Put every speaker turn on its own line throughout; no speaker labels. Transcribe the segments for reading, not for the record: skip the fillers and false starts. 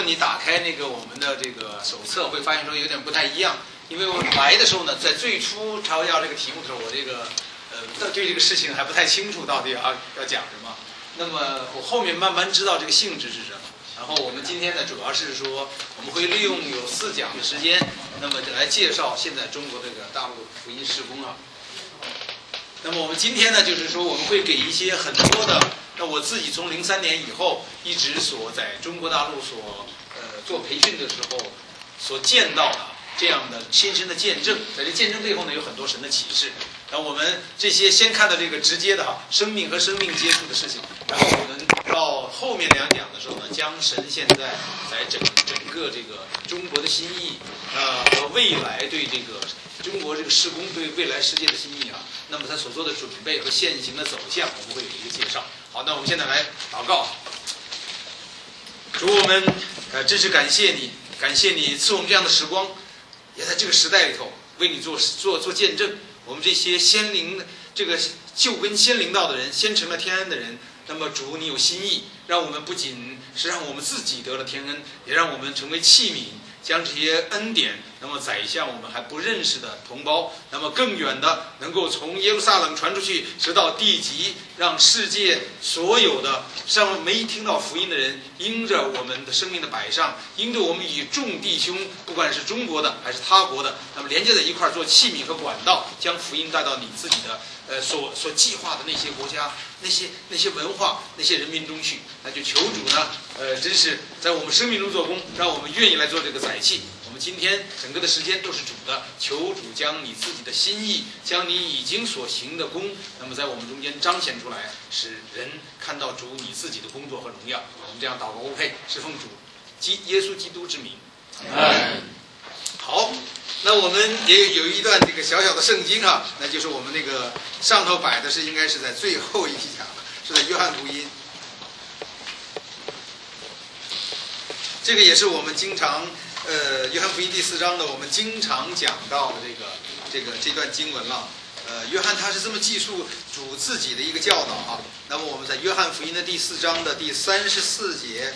你打开那个我们的这个手册，会发现说有点不太一样。因为我来的时候呢，在最初朝要这个题目的时候，我这个对这个事情还不太清楚，到底要讲什么。那么我后面慢慢知道这个性质是什么。然后我们今天呢，主要是说我们会利用有4讲的时间，那么来介绍现在中国这个大陆福音事工啊。那么我们今天呢，就是说我们会给一些很多的，那我自己从03年以后一直所在中国大陆所做培训的时候所见到的这样的亲身的见证，在这见证背后呢，有很多神的启示。然后我们这些先看到这个直接的生命和生命接触的事情，然后我们到后面2讲的时候呢，将神现在在整个这个中国的心意和未来对这个中国这个事工对未来世界的心意那么他所做的准备和现行的走向，我们会有一个介绍。好，那我们现在来祷告。主，我们真是感谢你赐我们这样的时光，也在这个时代里头为你做见证。我们这些先灵这个救跟先灵道的人，先成了天恩的人，那么主，你有心意，让我们不仅是让我们自己得了天恩，也让我们成为器皿，将这些恩典那么载向我们还不认识的同胞，那么更远的能够从耶路撒冷传出去，直到地极，让世界所有的尚没听到福音的人，因着我们的生命的摆上，因着我们与众弟兄，不管是中国的还是他国的，那么连接在一块做器皿和管道，将福音带到你自己的所计划的那些国家、那些文化、那些人民中去。那就求主呢，真是在我们生命中做工，让我们愿意来做这个载器。我们今天整个的时间都是主的，求主将你自己的心意，将你已经所行的功，那么在我们中间彰显出来，使人看到主你自己的工作和荣耀。我们这样祷告OK，是奉主耶稣基督之名。好，那我们也有一段这个小小的圣经那就是我们那个上头摆的是应该是在最后一讲，是在约翰福音。这个也是我们经常约翰福音第4章的，我们经常讲到的这段经文了。约翰他是这么记述主自己的一个教导那么我们在约翰福音的第4章的第34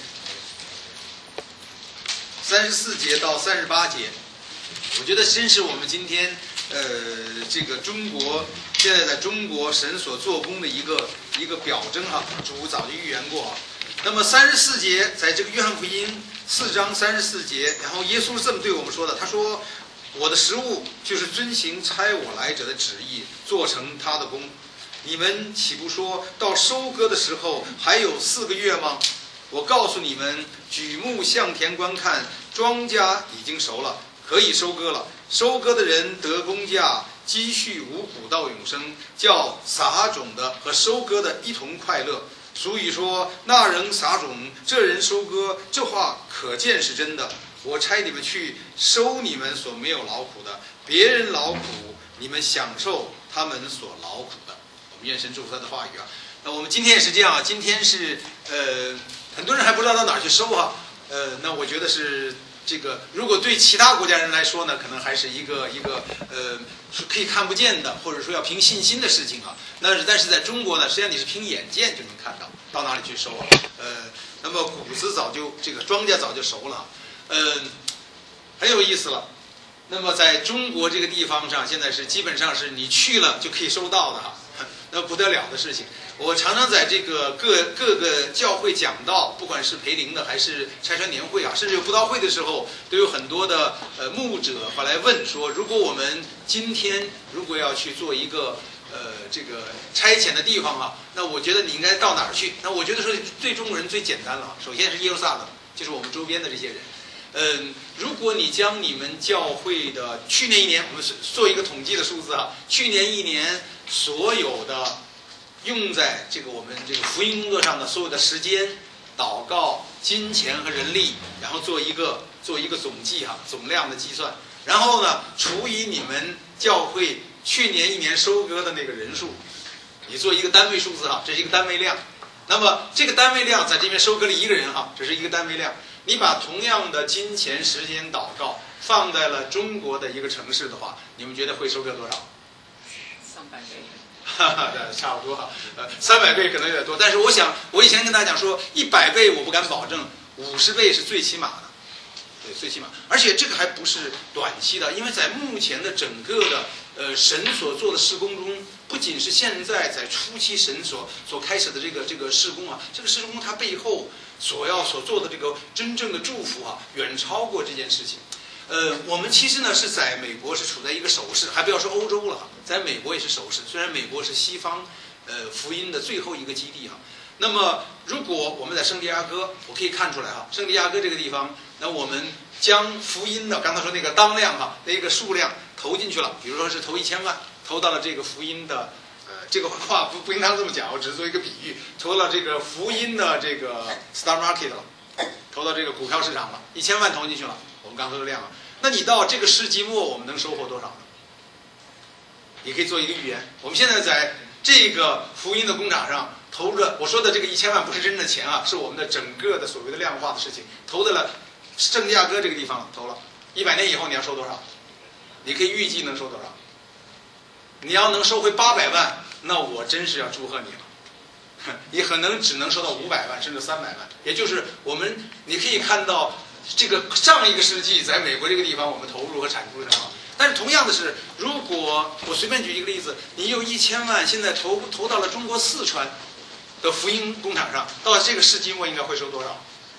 节到38节，我觉得真是我们今天这个中国现在在中国神所做工的一个表征主早就预言过那么34节，在这个约翰福音4章34节，然后耶稣是这么对我们说的，他说：“我的食物就是遵行差我来者的旨意，做成他的工。你们岂不说到收割的时候还有4个月吗？我告诉你们，举目向田观看，庄稼已经熟了，可以收割了。收割的人得工价，积蓄五谷到永生，叫撒种的和收割的一同快乐。俗语说，那人撒种，这人收割，这话可见是真的。我差你们去收你们所没有劳苦的，别人劳苦，你们享受他们所劳苦的。”我们愿神祝福他的话语那我们今天也是这样今天是很多人还不知道到哪儿去收那我觉得是这个，如果对其他国家人来说呢，可能还是一个是可以看不见的，或者说要凭信心的事情但是在中国呢，实际上你是凭眼见就能看到哪里去收那么谷子这个庄稼早就熟了很有意思了。那么在中国这个地方上，现在是基本上是你去了就可以收到的那不得了的事情。我常常在这个各个教会讲道，不管是培灵的还是拆穿年会甚至有布道会的时候，都有很多的牧者会来问说，如果我们今天如果要去做一个这个差遣的地方那我觉得你应该到哪儿去？那我觉得说对中国人最简单了，首先是耶路撒冷，就是我们周边的这些人。如果你将你们教会的去年1年，我们做一个统计的数字去年1年所有的用在这个我们这个福音工作上的所有的时间、祷告、金钱和人力，然后做一个总计总量的计算，然后呢除以你们教会去年1年收割的那个人数，你做一个单位数字这是一个单位量。那么这个单位量在这边收割了1个人这是一个单位量。你把同样的金钱、时间、祷告放在了中国的一个城市的话，你们觉得会收割多少？300倍。差不多300倍可能有点多，但是我以前跟大家讲说，100倍我不敢保证，50倍是最起码的。 对，最起码，而且这个还不是短期的，因为在目前的整个的神所做的事工中，不仅是现在在初期神所开始的这个事工啊，这个事工它背后所做的这个真正的祝福啊，远超过这件事情。我们其实呢是在美国是处在一个守势，还不要说欧洲了哈，在美国也是守势。虽然美国是西方福音的最后一个基地哈，那么如果我们在圣地亚哥，我可以看出来哈，圣地亚哥这个地方，那我们将福音的刚才说那个当量哈，那个数量投进去了，比如说是投1000万，投到了这个福音的这个话不应当这么讲，我只是做一个比喻，投到这个福音的这个 Star Market 了，投到这个股票市场了，1000万投进去了。我们刚说的量啊，那你到这个世纪末，我们能收获多少呢？你可以做一个预言。我们现在在这个福音的工厂上投着，我说的这个1000万不是真正的钱啊，是我们的整个的所谓的量化的事情，投在了圣地亚哥这个地方投了。100年以后你要收多少？你可以预计能收多少？你要能收回800万，那我真是要祝贺你了。你可能只能收到500万甚至300万，也就是你可以看到。这个上一个世纪在美国这个地方，我们投入和产出是什么？但是同样的是，如果我随便举一个例子，你有1000万，现在投到了中国四川的福音工厂上，到这个世纪末应该会收多少？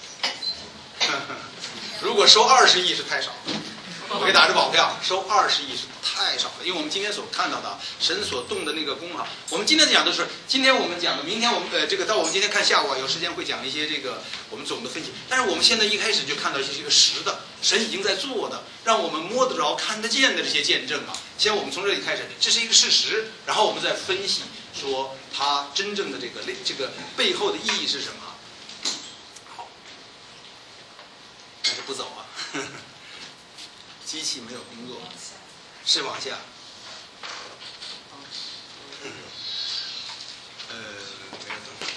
如果收20亿是太少，我给打着保票，收20亿是太少了，因为我们今天所看到的神所动的那个功哈，我们今天讲的是今天我们讲的，明天我们到我们今天看下午啊，有时间会讲一些这个我们总的分析。但是我们现在一开始就看到一些这个实的，神已经在做的，让我们摸得着、看得见的这些见证啊。先我们从这里开始，这是一个事实，然后我们再分析说它真正的这个背后的意义是什么。好，但是不走啊。机器没有工作，是往下。没有动。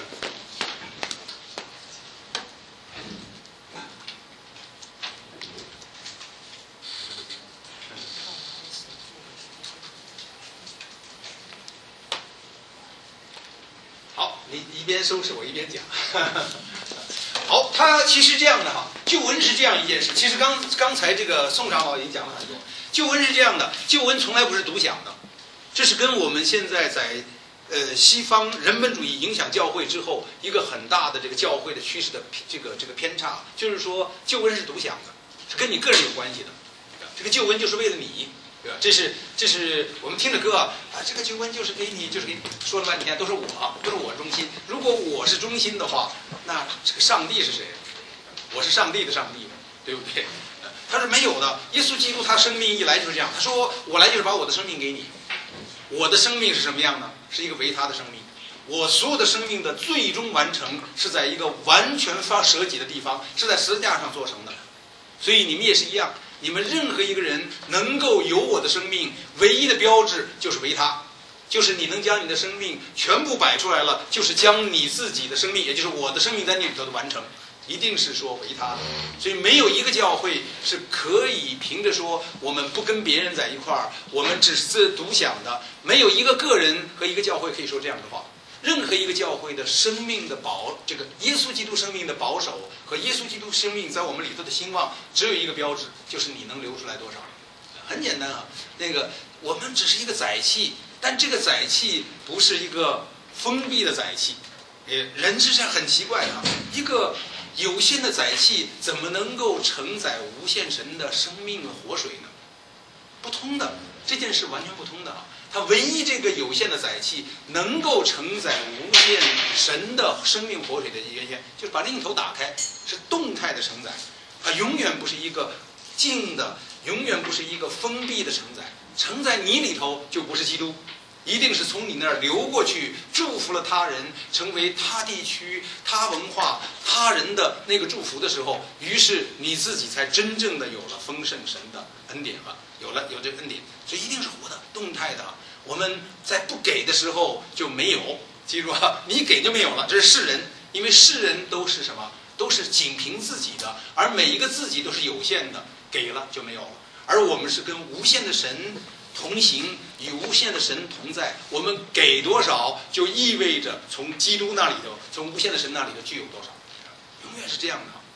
好，你一边收拾我一边讲。好，它其实这样的哈，救恩是这样一件事。其实刚才这个宋长老已经讲了很多，救恩是这样的，救恩从来不是独享的，这是跟我们现在在西方人本主义影响教会之后一个很大的这个教会的趋势的这个偏差，就是说救恩是独享的，是跟你个人有关系的，这个救恩就是为了你。对吧？这是我们听着歌啊，这个救恩就是给你，说了半天都是我中心。如果我是中心的话，那这个上帝是谁？我是上帝的上帝，对不对？他是没有的。耶稣基督他生命一来就是这样，他说我来就是把我的生命给你。我的生命是什么样呢？是一个唯他的生命。我所有的生命的最终完成是在一个完全舍己的地方，是在十字架上做成的。所以你们也是一样。你们任何一个人能够有我的生命，唯一的标志就是唯他，就是你能将你的生命全部摆出来了，就是将你自己的生命，也就是我的生命在那里头的完成，一定是说唯他的。所以没有一个教会是可以凭着说我们不跟别人在一块儿，我们只是独享的，没有一个个人和一个教会可以说这样的话。任何一个教会的生命的这个耶稣基督生命的保守和耶稣基督生命在我们里头的兴旺，只有一个标志，就是你能流出来多少。很简单啊，我们只是一个载器，但这个载器不是一个封闭的载器。人是很奇怪的，一个有限的载器怎么能够承载无限神的生命和活水呢？不通的，这件事完全不通的啊。它唯一这个有限的载器能够承载无限神的生命活水的源泉，就是把另一头打开，是动态的承载。它永远不是一个静的，永远不是一个封闭的承载。承载你里头就不是基督，一定是从你那儿流过去，祝福了他人，成为他地区、他文化、他人的那个祝福的时候，于是你自己才真正的有了丰盛神的恩典了。有这个恩典，所以一定是活的、动态的。我们在不给的时候就没有，记住啊，你给就没有了。这是世人，因为世人都是什么？都是仅凭自己的，而每一个自己都是有限的，给了就没有了。而我们是跟无限的神同行，与无限的神同在。我们给多少，就意味着从基督那里头，从无限的神那里头具有多少，永远是这样的。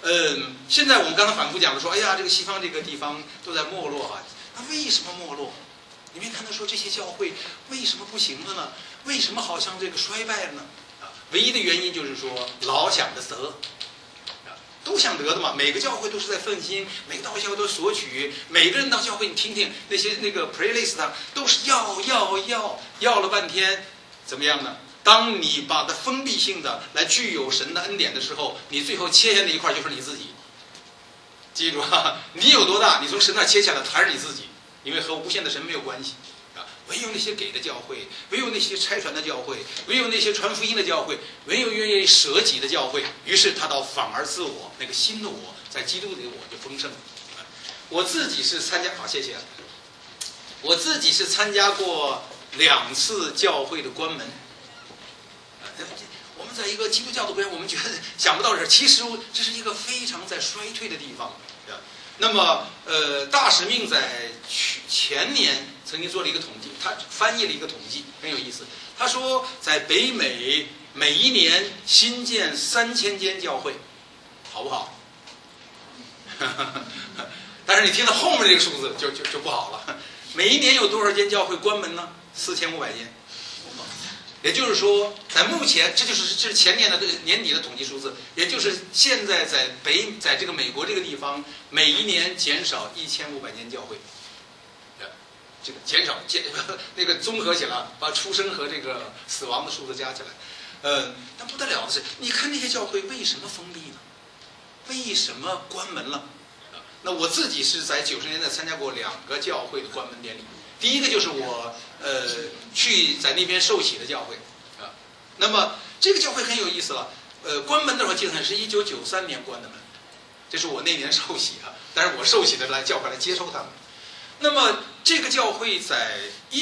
现在我们刚才反复讲了说，哎呀，这个西方这个地方都在没落啊，那为什么没落？你没看到说这些教会为什么不行了呢？为什么好像这个衰败了呢？唯一的原因就是说老想着得，都想得的嘛。每个教会都是在奋心，每个教会都索取，每个人到教会你听听那些那个 prayer list 都是要了半天，怎么样呢？当你把它封闭性的来具有神的恩典的时候，你最后切下那一块就是你自己。记住啊，你有多大，你从神那切下来还是你自己，因为和无限的神没有关系。唯有那些给的教会，唯有那些拆传的教会，唯有那些传福音的教会，唯有愿意舍己的教会，于是他倒反而自我那个新的我，在基督里的我就丰盛了。我自己是参加，好，谢谢。我自己是参加过2次教会的关门。我们在一个基督教的国家，我们觉得想不到这，其实这是一个非常在衰退的地方。那么，大使命在前年曾经做了一个统计，他翻译了一个统计，很有意思。他说，在北美每一年新建3000间教会，好不好？但是你听到后面这个数字就不好了。每一年有多少间教会关门呢？4500间。也就是说，在目前，这是前年的年底的统计数字，也就是现在在这个美国这个地方，每一年减少1500间教会，这个减少那个综合起来，把出生和这个死亡的数字加起来，但不得了的是，你看那些教会为什么封闭呢？为什么关门了？那我自己是在90年代参加过2个教会的关门典礼。第一个就是我去在那边受洗的教会啊，那么这个教会很有意思了，关门的时候记得很是1993年关的门，这是我那年受洗啊，但是我受洗的来教会来接收他们。那么这个教会在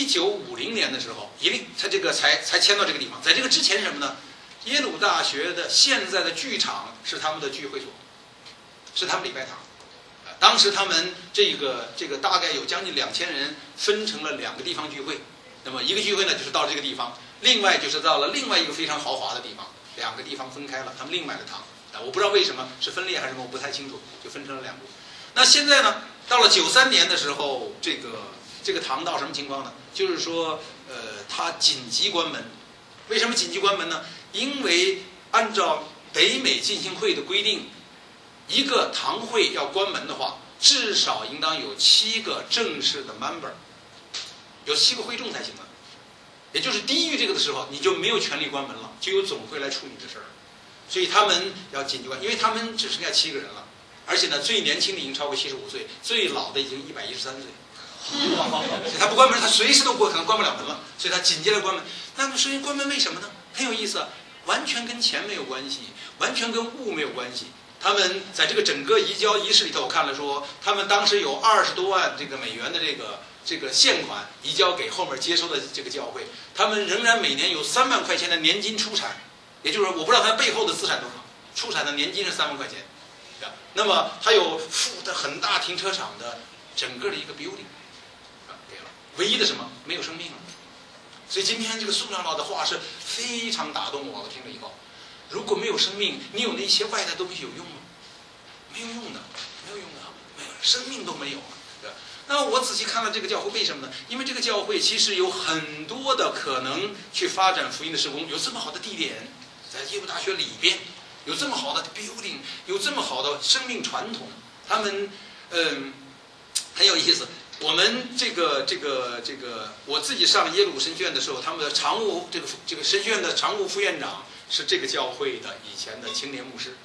1950年的时候，他这个才迁到这个地方，在这个之前是什么呢？耶鲁大学的现在的剧场是他们的聚会所，是他们礼拜堂。当时他们这个大概有将近2000人，分成了2个地方聚会。那么一个聚会呢，就是到这个地方；另外就是到了另外一个非常豪华的地方。2个地方分开了，他们另买了堂。我不知道为什么是分裂还是什么，我不太清楚，就分成了2路。那现在呢，到了93年的时候，这个堂到什么情况呢？就是说，它紧急关门。为什么紧急关门呢？因为按照北美浸信会的规定，一个堂会要关门的话，至少应当有7个正式的 member， 有7个会众才行了。也就是低于这个的时候，你就没有权利关门了，就有总会来处理这事儿。所以他们要紧急关，因为他们只剩下7个人了，而且呢，最年轻的已经超过75岁，最老的已经113岁。所以他不关门，他随时都可能关不了门了，所以他紧接着关门。那么所以关门为什么呢？很有意思啊，完全跟钱没有关系，完全跟物没有关系。他们在这个整个移交仪式里头，我看了说，他们当时有20多万这个美元的这个现款移交给后面接收的这个教会，他们仍然每年有3万块钱的年金出产，也就是说，我不知道他背后的资产多少，出产的年金是3万块钱。那么还有附的很大停车场的整个的一个 building， 给了，唯一的什么没有生命了。所以今天这个宋长老的话是非常打动我，我听了以后。如果没有生命，你有那些外在东西有用吗？没有用的，没有用的，没有，生命都没有了。对吧？那我仔细看了这个教会，为什么呢？因为这个教会其实有很多的可能去发展福音的事工，有这么好的地点，在耶鲁大学里边，有这么好的 building， 有这么好的生命传统，他们很有意思。我们这个，我自己上耶鲁神学院的时候，他们的常务这个神学院的常务副院长是这个教会的以前的青年牧师。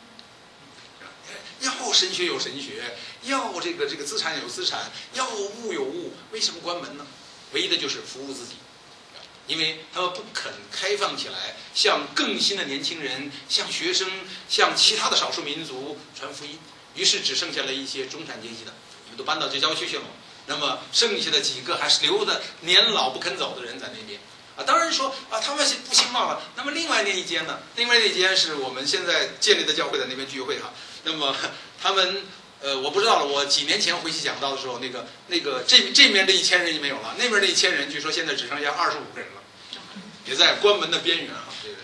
要神学有神学，要这个资产有资产，要物有物，为什么关门呢？唯一的就是服务自己，因为他们不肯开放起来，向更新的年轻人、向学生、向其他的少数民族传福音，于是只剩下了一些中产阶级的，你们都搬到这郊区去了。那么剩下的几个还是留的年老不肯走的人在那边啊。当然说啊，他们是不兴旺了。那么另外那一间呢？另外那一间是我们现在建立的教会在那边聚会哈。那么他们我不知道了。我几年前回去讲道的时候，这面这1000人就没有了，那边那1000人据说现在只剩下25个人了，也在关门的边缘啊。这个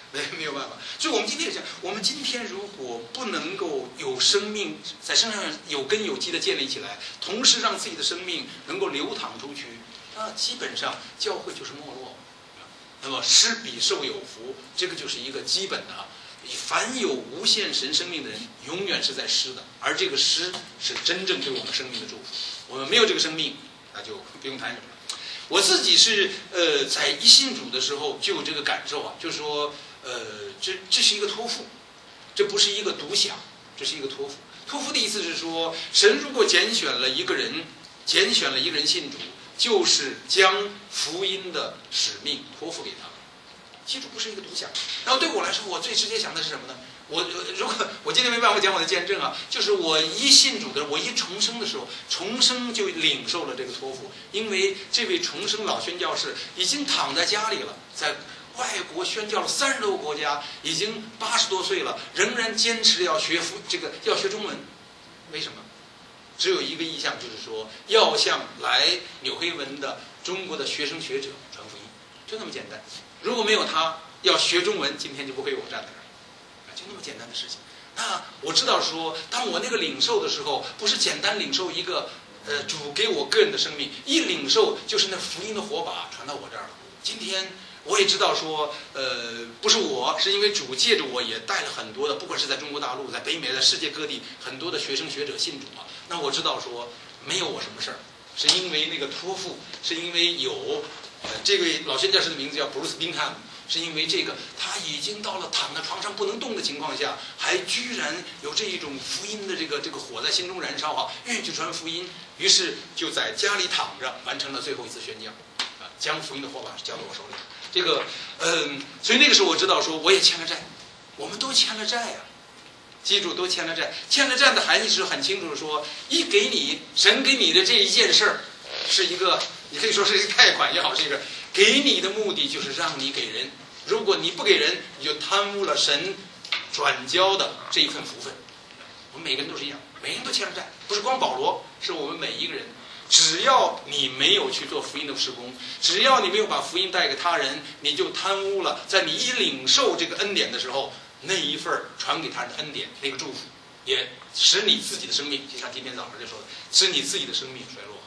没有办法。所以我们今天也讲，我们今天如果不能够有生命在身上有根有基的建立起来，同时让自己的生命能够流淌出去，那基本上教会就是没落。那么施比受有福，这个就是一个基本的。凡有无限神生命的人，永远是在施的，而这个施是真正对我们生命的祝福。我们没有这个生命，那就不用谈什么了。我自己是在一信主的时候就有这个感受啊，就是说这是一个托付，这不是一个独享，这是一个托付。托付的意思是说，神如果拣选了一个人信主，就是将福音的使命托付给他。记住，不是一个独享。然后对我来说，我最直接想的是什么呢？如果我今天没办法讲我的见证啊，就是我一信主的，我一重生的时候，重生就领受了这个托付，因为这位重生老宣教士已经躺在家里了，在外国宣教了30多个国家，已经80多岁了，仍然坚持要学中文。为什么？只有一个意向，就是说要向来纽黑文的中国的学生学者传福音，就那么简单。如果没有他要学中文，今天就不会有我站在这儿，就那么简单的事情。那我知道说，当我那个领受的时候，不是简单领受一个主给我个人的生命，一领受就是那福音的火把传到我这儿了。今天我也知道说，不是我，是因为主借着我也带了很多的，不管是在中国大陆、在北美、在世界各地，很多的学生学者信主啊。那我知道说，没有我什么事儿，是因为那个托付，是因为有。这位老宣教士的名字叫 Bruce Bingham， 是因为这个他已经到了躺在床上不能动的情况下，还居然有这一种福音的这个火在心中燃烧啊，愿意去传福音，于是就在家里躺着完成了最后一次宣讲，将福音的火把交到我手里。这个所以那个时候我知道说我也欠了债，我们都欠了债啊。记住，都欠了债。欠了债的含义是很清楚的说，神给你的这一件事儿，是一个。你可以说是一个贷款也好，是一个给你的目的就是让你给人。如果你不给人，你就贪污了神转交的这一份福分。我们每个人都是一样，每个人都欠了债，不是光保罗，是我们每一个人。只要你没有去做福音的事工，只要你没有把福音带给他人，你就贪污了。在你一领受这个恩典的时候，那一份传给他人的恩典，那个祝福，也使你自己的生命，就像今天早上就说的，使你自己的生命衰落。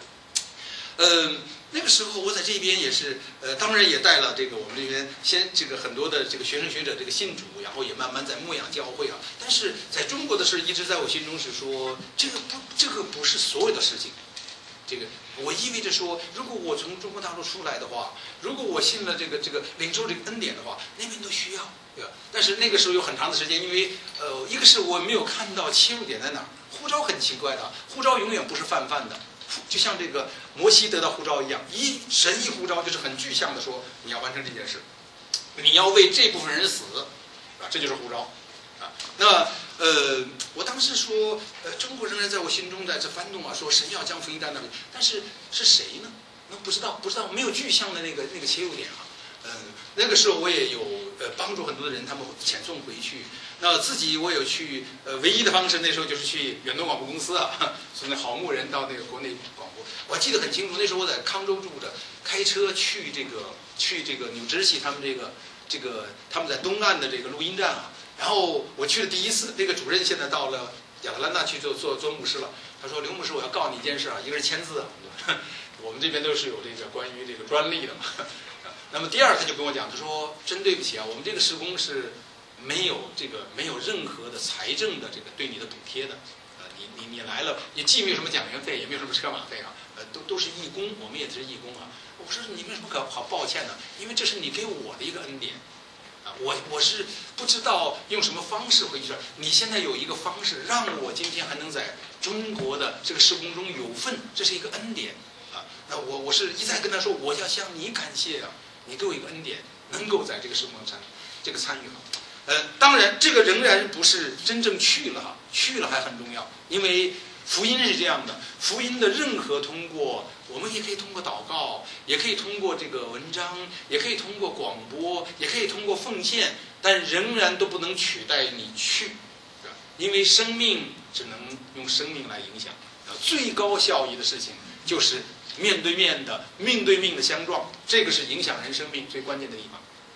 那个时候我在这边也是，当然也带了这个我们这边很多的这个学生学者这个信主，然后也慢慢在牧养教会啊。但是在中国的事一直在我心中是说，这个不是所有的事情。这个我意味着说，如果我从中国大陆出来的话，如果我信了这个领受这个恩典的话，那边都需要，对吧？但是那个时候有很长的时间，因为一个是我没有看到切入点在哪儿。呼召很奇怪的，呼召永远不是泛泛的。就像这个摩西得到呼召一样，神一呼召就是很具象的说，你要完成这件事，你要为这部分人死，啊，这就是呼召，啊，那我当时说，中国仍然在我心中在这翻动啊，说神要将福音带那里，但是是谁呢？那不知道，没有具象的那个切入点啊。那个时候我也有帮助很多的人，他们遣送回去。那自己我有去唯一的方式那时候就是去远东广播公司啊，从那好牧人到那个国内广播。我还记得很清楚，那时候我在康州住着，开车去这个纽泽西他们他们在东岸的这个录音站啊。然后我去了第一次，这个主任现在到了亚特兰大去做牧师了。他说：“刘牧师，我要告诉你一件事啊，一个是签字啊，我们这边都是有这个关于这个专利的嘛。”那么第二，他就跟我讲，他说：“真对不起啊，我们这个施工是没有任何的财政的这个对你的补贴的，你来了也既没有什么讲员费，也没有什么车马费啊，都是义工，我们也是义工啊。”我说：“你为什么好抱歉呢？因为这是你给我的一个恩典。”啊，我是不知道用什么方式回去这儿。你现在有一个方式，让我今天还能在中国的这个施工中有份，这是一个恩典啊。那我是一再跟他说，我要向你感谢啊，你给我一个恩典，能够在这个施工上参与哈。当然这个仍然不是真正去了哈，去了还很重要，因为福音是这样的，福音的任何通过，我们也可以通过祷告，也可以通过这个文章，也可以通过广播，也可以通过奉献，但仍然都不能取代你去，因为生命只能用生命来影响。最高效益的事情就是面对面的、命对命的相撞，这个是影响人生命最关键的地方。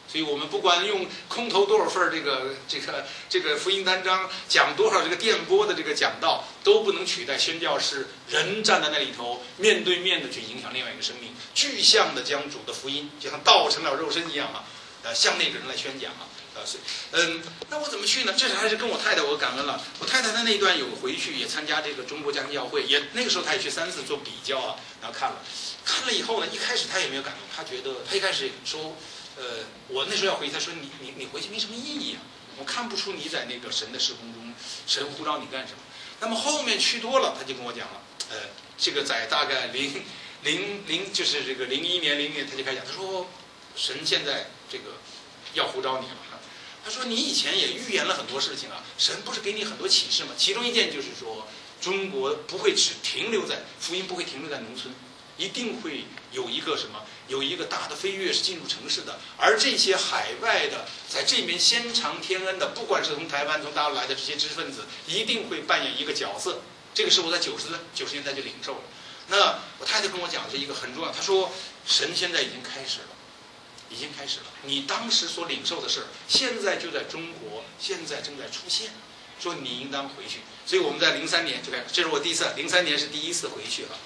所以我们不管用空投多少份这个福音单章，讲多少这个电波的这个讲道，都不能取代宣教士人站在那里头，面对面的去影响另外一个生命，具象的将主的福音，就像道成了肉身一样啊，向那个人来宣讲啊。那我怎么去呢？这还是跟我太太我感恩了。我太太她那一段有回去也参加这个中国家庭教会，也那个时候她也去3次做比较啊，然后看了以后呢，一开始她也没有感动，她觉得她一开始说，我那时候要回去，她说你回去没什么意义啊，我看不出你在那个神的事工中，神呼召你干什么。那么后面去多了，她就跟我讲了，这个在大概就是这个01年0年，她就开始讲，她说神现在这个要呼召你了。他说：“你以前也预言了很多事情啊，神不是给你很多启示吗？其中一件就是说，中国不会只停留在福音，不会停留在农村，一定会有一个什么，有一个大的飞跃是进入城市的。而这些海外的，在这边先尝天恩的，不管是从台湾、从大陆来的这些知识分子，一定会扮演一个角色。这个是我在90年代就领受了。那我太太跟我讲的一个很重要，她说神现在已经开始了。”已经开始了，你当时所领受的事，现在就在中国，现在正在出现。说你应当回去，所以我们在03年就开始，这是我第一次，03年是第一次回去了。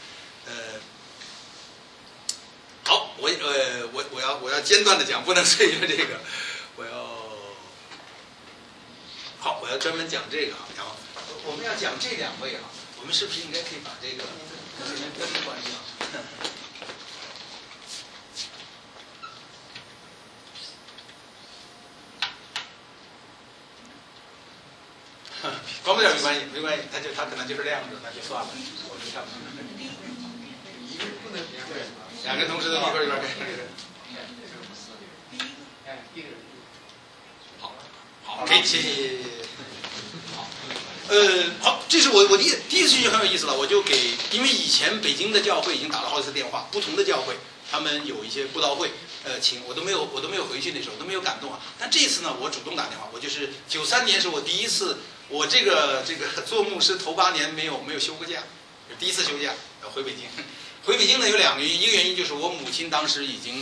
好，我要间断的讲，不能是因为这个，我要专门讲这个啊。然后我们要讲这2位啊，我们是不是应该可以把这个这边灯关上？关不了没关系，他可能就是亮着，那就算了，我就看不出来。2个同时都一边看。好，可以，谢谢。好，好，这是我第一次去就很有意思了，我就因为以前北京的教会已经打了好几次电话，不同的教会他们有一些布道会，请我都没有回去，那时候都没有感动啊。但这次呢，我主动打电话，我就是93年是我第一次。我这个做牧师头8年没有休过假，第一次休假回北京。回北京呢有2个原因，一个原因就是我母亲当时已经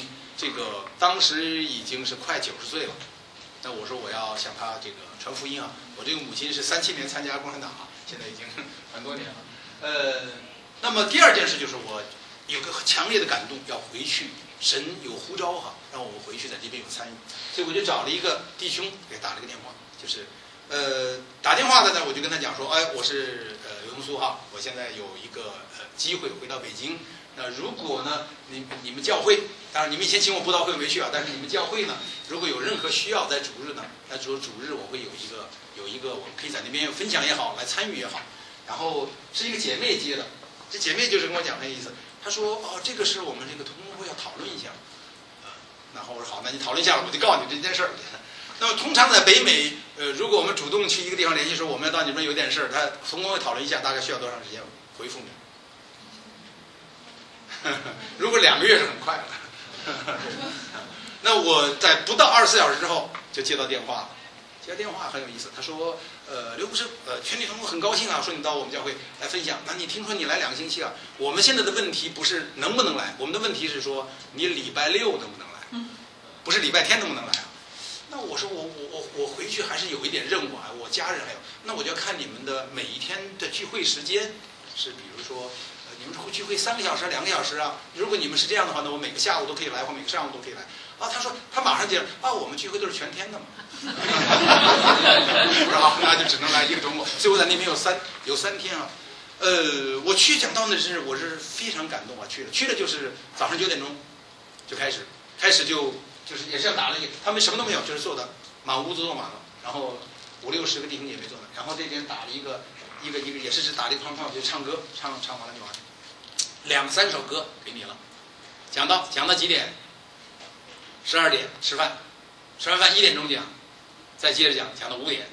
是快90岁了。那我说我要向她这个传福音啊。我这个母亲是37年参加共产党啊，现在已经很多年了。那么第2件事就是我有个强烈的感动，要回去，神有呼召哈，让我们回去在这边有参与，所以我就找了一个弟兄给打了个电话，就是。打电话的呢，我就跟他讲说，我是刘洪苏哈，我现在有一个机会回到北京。那如果呢，你们教会，当然你们以前请我布道会没去啊，但是你们教会呢，如果有任何需要在主日呢，那主日我会有一个，我们可以在那边分享也好，来参与也好。然后是一个姐妹接的，这姐妹就是跟我讲那意思，她说这个是我们这个同工会要讨论一下。然后我说好，那你讨论一下，我就告诉你这件事儿。那么通常在北美，如果我们主动去一个地方联系说我们要到你们有点事儿，他同工会讨论一下，大概需要多长时间回复你？如果2个月是很快的。那我在不到24小时之后就接到电话了，接到电话很有意思，他说刘牧师，全体同工很高兴啊，说你到我们教会来分享。那你听说你来2个星期啊？我们现在的问题不是能不能来，我们的问题是说你礼拜6能不能来，不是礼拜天能不能来啊？那我说我回去还是有一点任务啊，我家人还有，那我就要看你们的每一天的聚会时间，是比如说你们会聚会3个小时、2个小时啊。如果你们是这样的话，那我每个下午都可以来，或每个上午都可以来。他说他马上接着我们聚会都是全天的嘛。我说好，那就只能来1个周末。所以我在那边有3天啊。我去讲道那是我是非常感动啊，去了就是早上9点钟就开始就是也是要打了他们什么都没有，就是坐的满屋子坐满了，然后50、60个弟兄姐妹坐的，然后这边打了一个也是只打了一个框框，就唱歌，唱完了就完，2、3首歌给你了，讲到几点？12点吃饭，吃完饭1点钟讲，再接着讲到5点。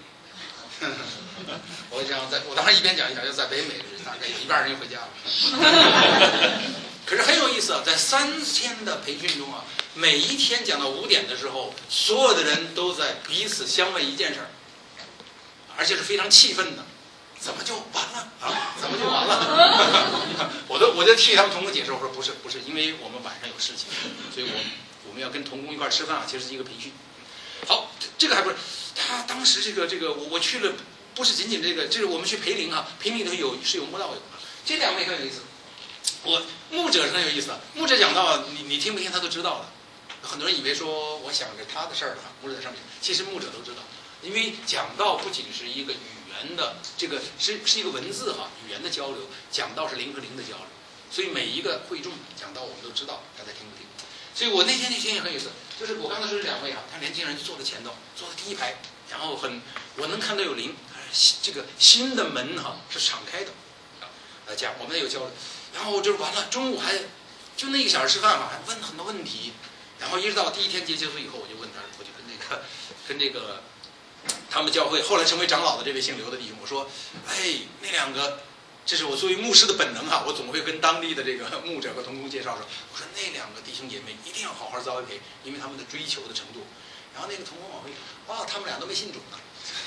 我当时一边讲一讲，就在北美大概有1半人就回家了。可是很有意思啊，在3天的培训中啊，每一天讲到5点的时候，所有的人都在彼此相问一件事儿，而且是非常气愤的，怎么就完了啊？怎么就完了？我就替他们同工解释，我说不是，因为我们晚上有事情，所以我们要跟童工一块吃饭啊，其实是一个培训。好，这个还不是他当时这个我去了，不是仅仅这个，这是我们去培灵啊，培灵里头是有慕道友的，这两位很有意思。牧者是很有意思的，牧者讲到你听不听他都知道的。很多人以为说我想着他的事儿了，牧者在上面，其实牧者都知道，因为讲道不仅是一个语言的这个是一个文字哈语言的交流，讲道是灵和灵的交流，所以每一个会众讲道我们都知道，大家听不听？所以我那天也很有意思，就是我刚才说这两位啊，他年轻人就坐在前头，坐在第一排，然后我能看到有灵，这个心的门哈是敞开的，讲我们有交流，然后就是完了，中午还就那1个小时吃饭嘛，还问很多问题，然后一直到第1天结束以后，我就问他，我就跟这个他们教会后来成为长老的这位姓刘的弟兄，我说，哎，那2个。这是我作为牧师的本能哈，我总会跟当地的这个牧者和同工介绍说，我说那2个弟兄姐妹一定要好好栽培，因为他们的追求的程度。然后那个同工往回，他们俩都没信主呢。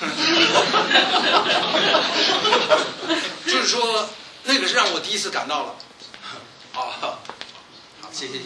就是说，那个是让我第一次感到了。好，谢谢。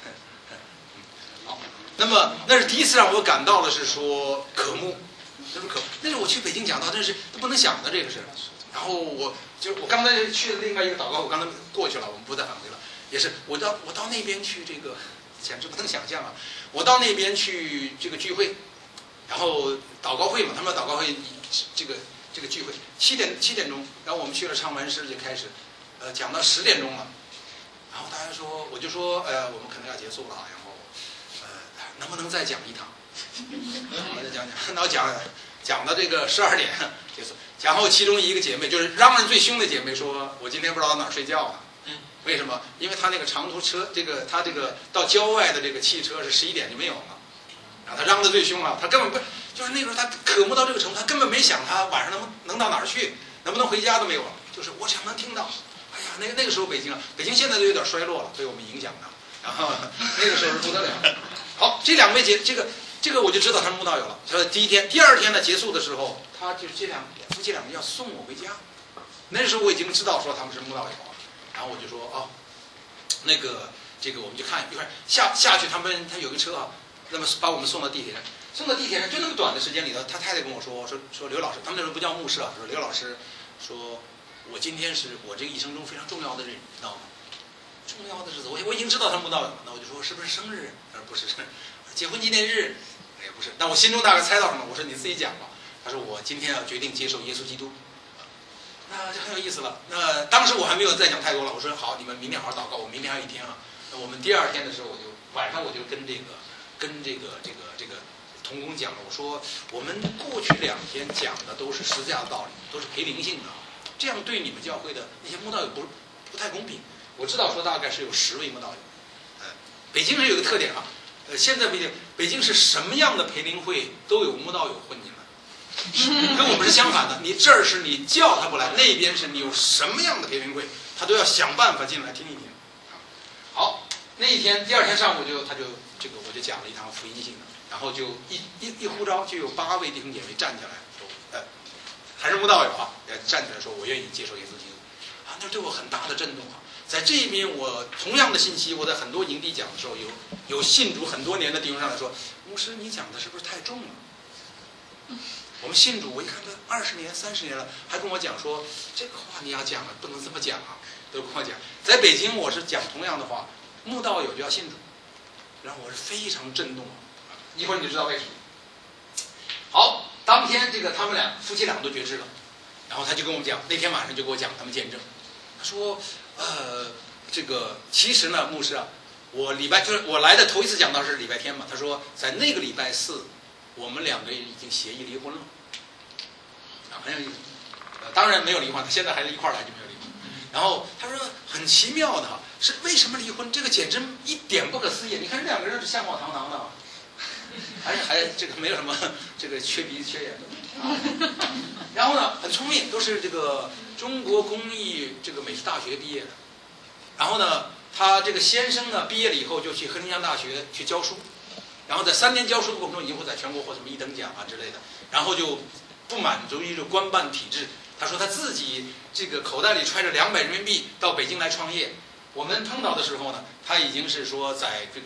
好，那么那是第一次让我感到的是说渴慕，就是那是我去北京讲道，真是都不能想的这个事。然后我刚才去的另外一个祷告，我刚才过去了，我们不再返回了。也是我到那边去，这个简直不能想象啊！我到那边去这个聚会，然后祷告会嘛，他们祷告会这个聚会7点钟，然后我们去了唱完诗就开始，讲到10点钟了。然后大家说，我就说我们可能要结束了，然后能不能再讲一堂？我再讲，那我讲到这个12点结束。然后其中一个姐妹就是嚷嚷最凶的姐妹说：“我今天不知道到哪儿睡觉了。”为什么？因为她那个长途车，她这个到郊外的这个汽车是11点就没有了。然后她嚷得最凶了，她根本不就是那时候她渴慕到这个程度，她根本没想她晚上能到哪儿去，能不能回家都没有了。就是我想能听到，哎呀，那个时候北京现在都有点衰落了，被我们影响的。然后那个时候是不得了。好，这2位这个我就知道他们慕道友了。第1天，第2天呢结束的时候，他就夫妻2个要送我回家。那时候我已经知道说他们是慕道友了，然后我就说这个我们就看一会儿下去，他有个车啊，那么把我们送到地铁站，就那么短的时间里头，他太太跟我说刘老师，他们那时候不叫牧师啊，说刘老师说，我今天是我这个一生中非常重要的日子，知道吗？重要的日子，我已经知道他慕道友了，那我就说是不是生日？他说不是，结婚纪念日。也不是，但我心中大概猜到什么？我说你自己讲吧。他说我今天要决定接受耶稣基督，那就很有意思了。那当时我还没有再讲太多了。我说好，你们明天好好祷告，我明天还有1天啊。那我们第2天的时候，晚上我就跟这个同工讲了。我说我们过去2天讲的都是十字架的道理，都是培灵性的，这样对你们教会的那些慕道友不太公平。我知道说大概是有10位慕道友，北京人有个特点啊。现在北京是什么样的培灵会都有慕道友混进来，跟我们是相反的。你这儿是你叫他不来，那边是你有什么样的培灵会，他都要想办法进来听一听。好，那一天第2天上午我就讲了一堂福音性的，然后就一呼召就有8位弟兄姐妹站起来说，还是慕道友啊，站起来说我愿意接受耶稣基督啊，那对我很大的震动啊。在这一边，我同样的信息，我在很多营地讲的时候，有信主很多年的弟兄上来说，牧师你讲的是不是太重了？我们信主，我一看他20年、30年了，还跟我讲说这个话你要讲了，不能这么讲啊，都跟我讲。在北京我是讲同样的话，慕道友就要信主，然后我是非常震动，一会儿你就知道为什么。好，当天他们夫妻2都决志了，然后他就跟我们讲，那天晚上就给我讲他们见证，他说。这个其实呢，牧师啊，就是我来的头一次讲到是礼拜天嘛。他说在那个礼拜4，我们2个人已经协议离婚了，很有意思。当然没有离婚，他现在还是一块来就没有离婚。然后他说很奇妙的是为什么离婚？这个简直一点不可思议。你看这2个人是相貌堂堂的，还这个没有什么这个缺鼻缺眼的。然后呢，很聪明，都是这个中国工艺这个美术大学毕业的。然后呢，他这个先生呢毕业了以后就去和平江大学去教书，然后在3年教书的过程中，已经会在全国获什么1等奖啊之类的。然后就不满足于这官办体制，他说他自己这个口袋里揣着200人民币到北京来创业。我们碰到的时候呢，他已经是说在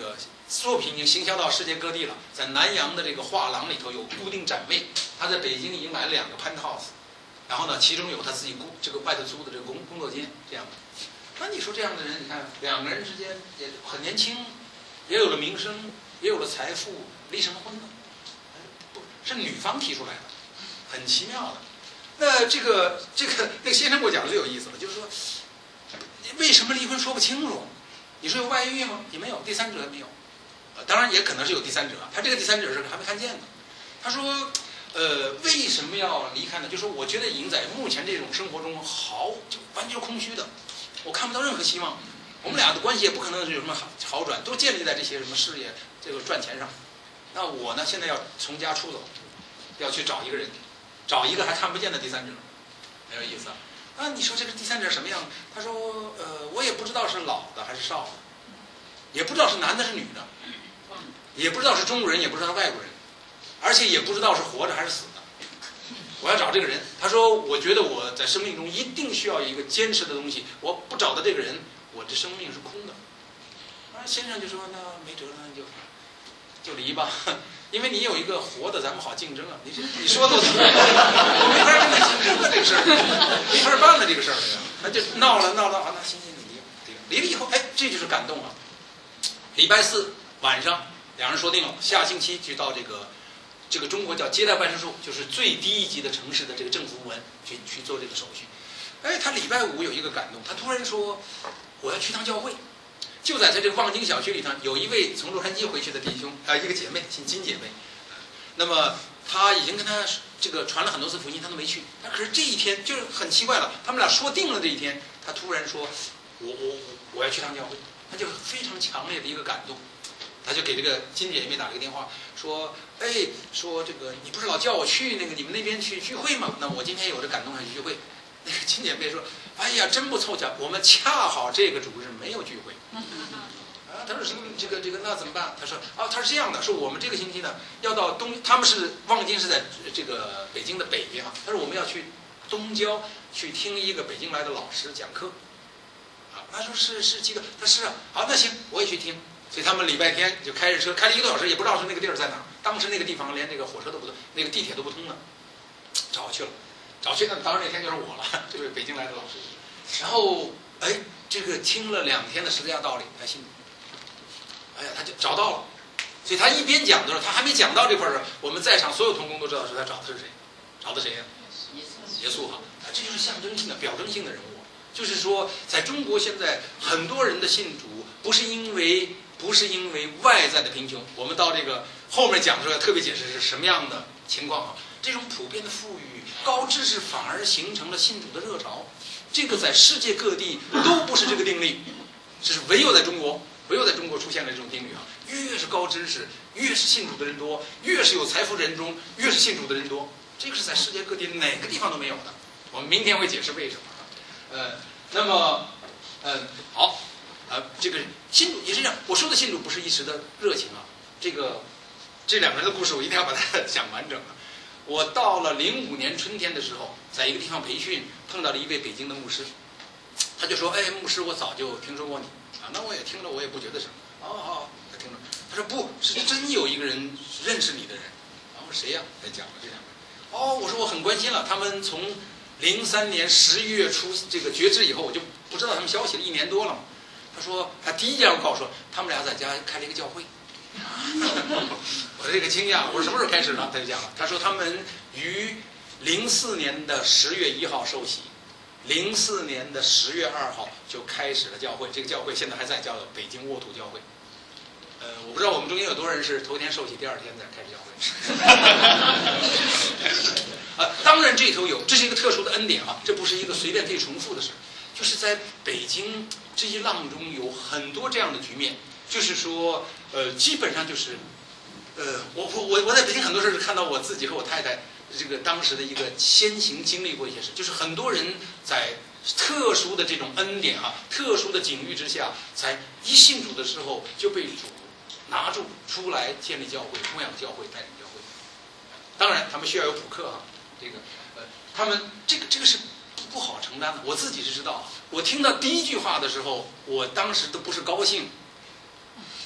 作品已经行销到世界各地了，在南洋的这个画廊里头有固定展位。他在北京已经买了2个 penthouse， 然后呢，其中有他自己这个外头租的这个工作间这样的。那你说这样的人，你看2个人之间也很年轻，也有了名声，也有了财富，离什么婚呢？不是女方提出来的，很奇妙的。那这个那个先生给我讲的最有意思了，就是说，为什么离婚说不清楚？你说有外遇吗？也没有，第三者也没有。当然也可能是有第三者，他这个第三者是还没看见的。他说，为什么要离开呢？就是说，我觉得已经在目前这种生活中就完全空虚的，我看不到任何希望。我们俩的关系也不可能是有什么好转，都建立在这些什么事业、这个赚钱上。那我呢，现在要从家出走，要去找一个人，找一个还看不见的第三者，很有意思啊。那你说这个第三者什么样？他说，我也不知道是老的还是少的，也不知道是男的是女的，也不知道是中国人，也不知道是外国人，而且也不知道是活着还是死的。我要找这个人。他说，我觉得我在生命中一定需要一个坚实的东西，我不找到这个人，我这生命是空的。先生就说，那没辙了，就离吧，因为你有一个活的，咱们好竞争啊。你说的我没法跟他竞争啊，这个事儿没法办了，这个事儿那就闹了啊，那行，离了以后，哎，这就是感动啊。礼拜4晚上，2人说定了，下星期就到这个中国叫接待办事处，就是最低一级的城市的这个政府部门去做这个手续。哎，他礼拜5有一个感动，他突然说，我要去趟教会。就在他这个望京小区里头，有一位从洛杉矶回去的弟兄，一个姐妹，金姐妹。那么他已经跟他这个传了很多次福音，他都没去。可是这一天就是很奇怪了，他们俩说定了这一天，他突然说，我要去趟教会，他就非常强烈的一个感动，他就给这个金姐妹打了一个电话，说，说这个你不是老叫我去那个你们那边去聚会吗？那我今天有这感动想去聚会。那个金姐妹说，哎呀，真不凑巧，我们恰好这个主日没有聚会。他说这个那怎么办？他说他是这样的，说我们这个星期呢要到他们是望京是在这个北京的北边啊。他说我们要去东郊去听一个北京来的老师讲课。他说是几个？他说是啊。好，那行，我也去听。所以他们礼拜天就开着车，开了1个多小时，也不知道是那个地儿在哪儿。当时那个地方连这个火车都不通，那个地铁都不通呢。找去了，那当然那天就是我了，这位北京来的老师。然后这个听了2天的十字架道理，他信。哎呀，他就找到了，所以他一边讲的时候，他还没讲到这块儿，我们在场所有同工都知道是他找的是谁，找的谁呀？耶稣哈，这就是象征性的、表征性的人物。就是说，在中国现在很多人的信主，不是因为外在的贫穷，我们到这个后面讲出来特别解释是什么样的情况啊？这种普遍的富裕、高知识反而形成了信主的热潮，这个在世界各地都不是这个定律，这是唯有在中国出现了这种定律啊！越是高知识，越是信主的人多；越是有财富的人中，越是信主的人多。这个是在世界各地哪个地方都没有的。我们明天会解释为什么。那么，好，这个信主也是这样。我说的信主不是一时的热情啊，这2个人的故事我一定要把它讲完整啊。我到了05年春天的时候，在一个地方培训，碰到了一位北京的牧师，他就说：“牧师，我早就听说过你啊。”那我也听了，我也不觉得什么。好，他听了，他说不是真有一个人认识你的人。然后谁呀？他讲了这2个。我说我很关心了。他们从03年11月初这个决志以后，我就不知道他们消息了1年多了嘛。他说他第一件告诉我说，他们俩在家开了一个教会。我的这个惊讶，我说什么时候开始呢？他就讲了，他说他们于04年的10月1号受洗，04年的10月2号就开始了教会。这个教会现在还在，叫北京沃土教会。我不知道我们中间有多少人是头天受洗，第2天再开始教会。当然这头这是一个特殊的恩典啊，这不是一个随便可以重复的事。就是在北京这一浪中有很多这样的局面，就是说，基本上就是，我在北京很多事是看到我自己和我太太这个当时的一个先行经历过一些事，就是很多人在特殊的这种恩典啊，特殊的境遇之下，在一信主的时候就被主拿住出来建立教会、牧养教会、带领教会。当然，他们需要有补课啊，他们这个是不好承担的。我自己是知道，我听到第一句话的时候，我当时都不是高兴，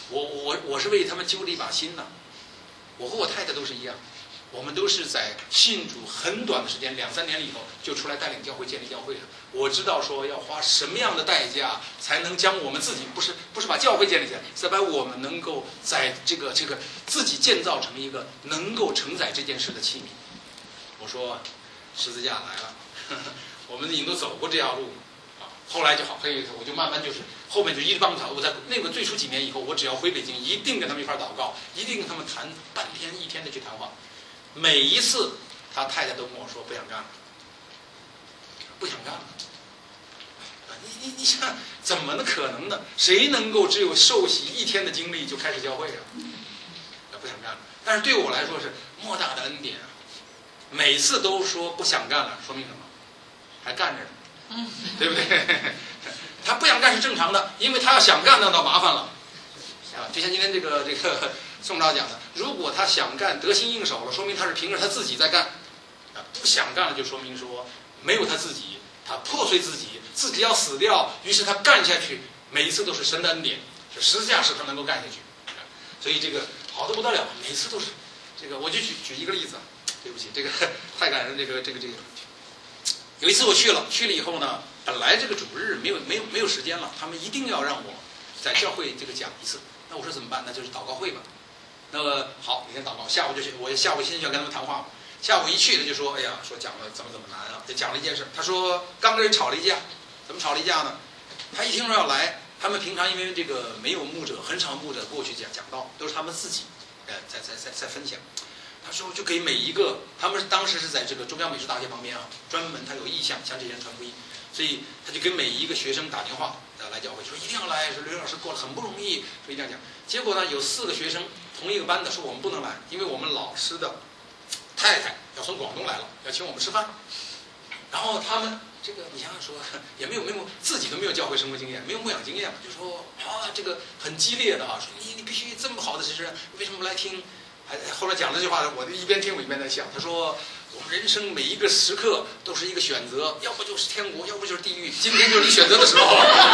我是为他们揪了一把心呐。我和我太太都是一样，我们都是在信主很短的时间，2-3年以后就出来带领教会建立教会了。我知道说要花什么样的代价才能将我们自己不是把教会建立起来，是把我们能够在这个自己建造成一个能够承载这件事的器皿。我说十字架来了，我们已经都走过这条路啊。后来就好，我就慢慢就是后面就一直帮他。我在那个最初几年以后，我只要回北京，一定跟他们一块祷告，一定跟他们谈半天1天的去谈话。每一次他太太都跟我说不想干了，不想干了。你想怎么可能呢？谁能够只有受洗1天的经历就开始教会啊？不想干了。但是对我来说是莫大的恩典啊！每次都说不想干了，说明什么？还干着呢，对不对？他不想干是正常的，因为他要想干那倒麻烦了啊！就像今天这个宋朝讲的，如果他想干得心应手了，说明他是凭着他自己在干啊；不想干了，就说明说没有他自己，他破碎自己，自己要死掉，于是他干下去，每一次都是神的恩典，是十字架使他能够干下去。所以这个好得不得了，每次都是这个。我就举一个例子，对不起，这个太感人。这个有一次我去了以后呢，本来这个主日没有时间了，他们一定要让我在教会这个讲一次。那我说怎么办？那就是祷告会吧。那么好，每天祷告，下午就去，我下午先去跟他们谈话嘛。下午一去，他就说，哎呀，说讲了怎么难啊，就讲了一件事。他说刚跟人吵了一架，怎么吵了一架呢？他一听说要来，他们平常因为这个没有牧者，很少牧者过去讲道，都是他们自己在分享。他说就给每一个，他们当时是在这个中央美术大学旁边啊，专门他有意向向这些人传福音，所以他就给每一个学生打电话来教会，说一定要来，说刘老师过得很不容易，说一定要讲。结果呢，有4个学生同一个班的说我们不能来，因为我们老师的太太要从广东来了，要请我们吃饭。然后他们这个你想想说也没有自己都没有教会生活经验，没有牧养经验嘛，就说啊这个很激烈的啊，说你必须这么好的知识，为什么不来听？后来讲这句话，我就一边听我一边在想。他说我们人生每一个时刻都是一个选择，要不就是天国，要不就是地狱，今天就是你选择的时候。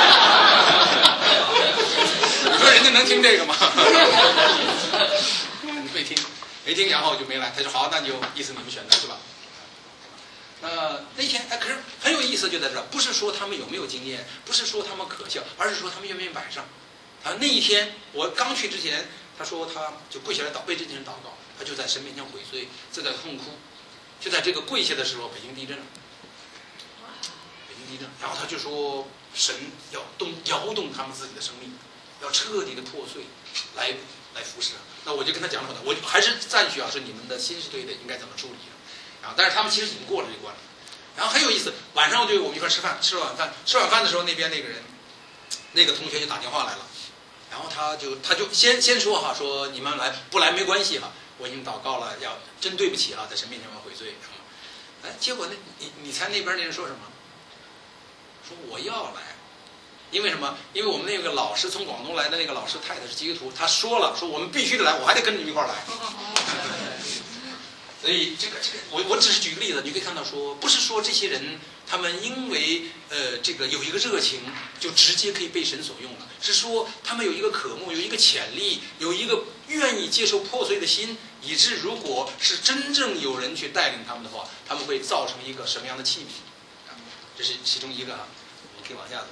你说人家能听这个吗？没听，然后就没来。他说好，那就意思你们选择是吧？那一天可是很有意思，就在这儿，不是说他们有没有经验，不是说他们可笑，而是说他们愿不愿意摆上。那一天我刚去之前，他说他就跪下来为这件事祷告，他就在神面前悔罪，就在痛哭。就在这个跪下的时候，北京地震了。然后他就说神要摇动他们自己的生命，要彻底的破碎，来服侍。那我就跟他讲了，我还是赞许啊，说你们的心是对的，应该怎么处理啊？但是他们其实已经过了这关了。然后很有意思，晚上就我们一块吃饭，吃晚饭的时候，那边那个人，那个同学就打电话来了，然后他就先说哈，说你们不来没关系哈，我已经祷告了，要真对不起啊，在神面前我要悔罪。结果你猜那边那人说什么？说我要来，因为什么？因为我们那个老师从广东来的那个老师太太是基督徒，他说了，说我们必须得来，我还得跟你们一块来。所以这个我只是举个例子，你可以看到说，不是说这些人他们因为这个有一个热情就直接可以被神所用了，是说他们有一个渴慕，有一个潜力，有一个愿意接受破碎的心，以致如果是真正有人去带领他们的话，他们会造成一个什么样的器皿？这是其中一个啊，我们可以往下走。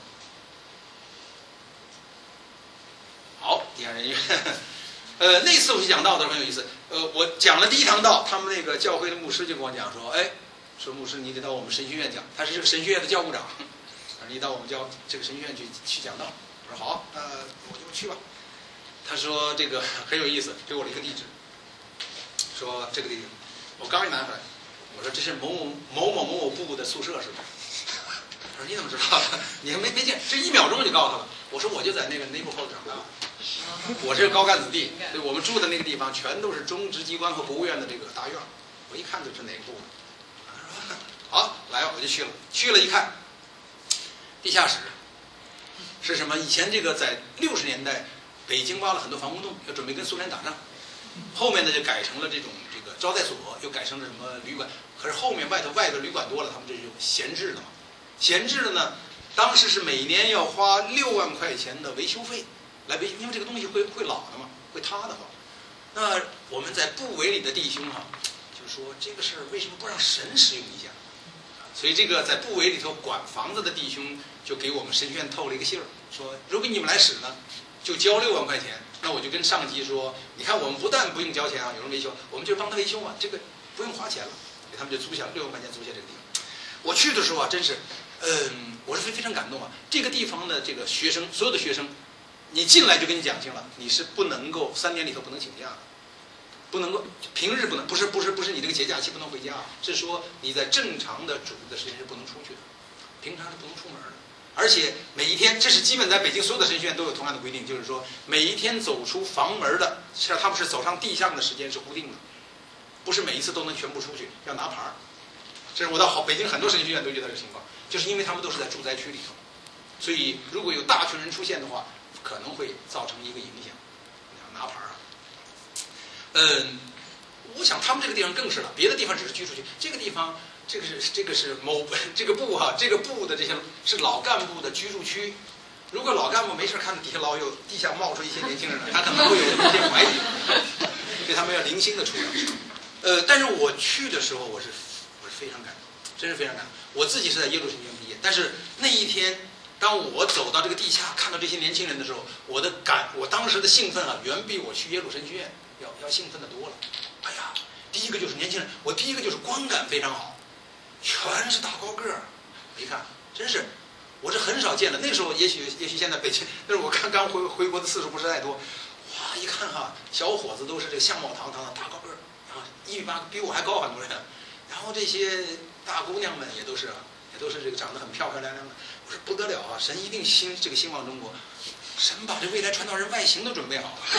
好，第二人员。那次我去讲道的时候很有意思。我讲了第一堂道，他们那个教会的牧师就跟我讲说，说牧师你得到我们神学院讲，他是这个神学院的教务长，你到我们这个神学院去讲道。我说好，我就去吧。他说这个很有意思，给我了一个地址，说这个地址，我刚一拿出来，我说这是某某部的宿舍是吧？他说你怎么知道的？你还没见，这1秒钟就告诉他了。我说我就在那个内部后长大。我是高干子弟，对，我们住的那个地方全都是中直机关和国务院的这个大院，我一看就是哪个部门。好，来我就去了一看，地下室是什么？以前这个在60年代，北京挖了很多防空洞，要准备跟苏联打仗，后面呢就改成了这个招待所，又改成了什么旅馆。可是后面外头旅馆多了，他们这就闲置了嘛。闲置了呢，当时是每年要花6万块钱的维修费。 来维修，因为这个东西会老的嘛，会塌的嘛。那我们在部委里的弟兄哈，就是说这个事儿为什么不让神使用一下？所以这个在部委里头管房子的弟兄就给我们神学院透了一个信儿，说如果你们来使呢，就交6万块钱。那我就跟上级说，你看我们不但不用交钱啊，有人维修，我们就帮他维修嘛，这个不用花钱了。给他们就租下6万块钱租下这个地方。我去的时候啊，真是，我是非常感动啊。这个地方的这个学生，所有的学生，你进来就跟你讲清了，你是不能够3年里头不能请假的，不能够平日不能，不是你这个节假期不能回家，是说你在正常的主日的时间是不能出去的，平常是不能出门的。而且每一天，这是基本在北京所有的神学院都有同样的规定，就是说每一天走出房门的，像他们是走上地上的时间是固定的，不是每一次都能全部出去，要拿牌儿。这是我到北京很多神学院都遇到这个情况，就是因为他们都是在住宅区里头，所以如果有大群人出现的话，可能会造成一个影响，拿牌儿啊。我想他们这个地方更是了，别的地方只是居住区，这个地方。这个是某这个部哈，这个部的这些是老干部的居住区。如果老干部没事看底下老有地下冒出一些年轻人来，他可能会有一些怀疑，所以他们要零星的处理。但是我去的时候，我是非常感动，真是非常感动。我自己是在耶鲁神学院毕业，但是那一天，当我走到这个地下看到这些年轻人的时候，我当时的兴奋啊，远比我去耶鲁神学院要兴奋的多了。哎呀，第一个就是年轻人，我第一个就是观感非常好。全是大高个儿，一看真是，我是很少见的。那个时候也许现在北京，那是我刚回国的次数不是太多。哇，一看哈，小伙子都是这个相貌堂堂的大高个儿，啊，1米8，比我还高很多人。然后这些大姑娘们也都是这个长得很漂漂亮亮的。我说不得了啊，神一定兴旺中国，神把这未来传道人外形都准备好了。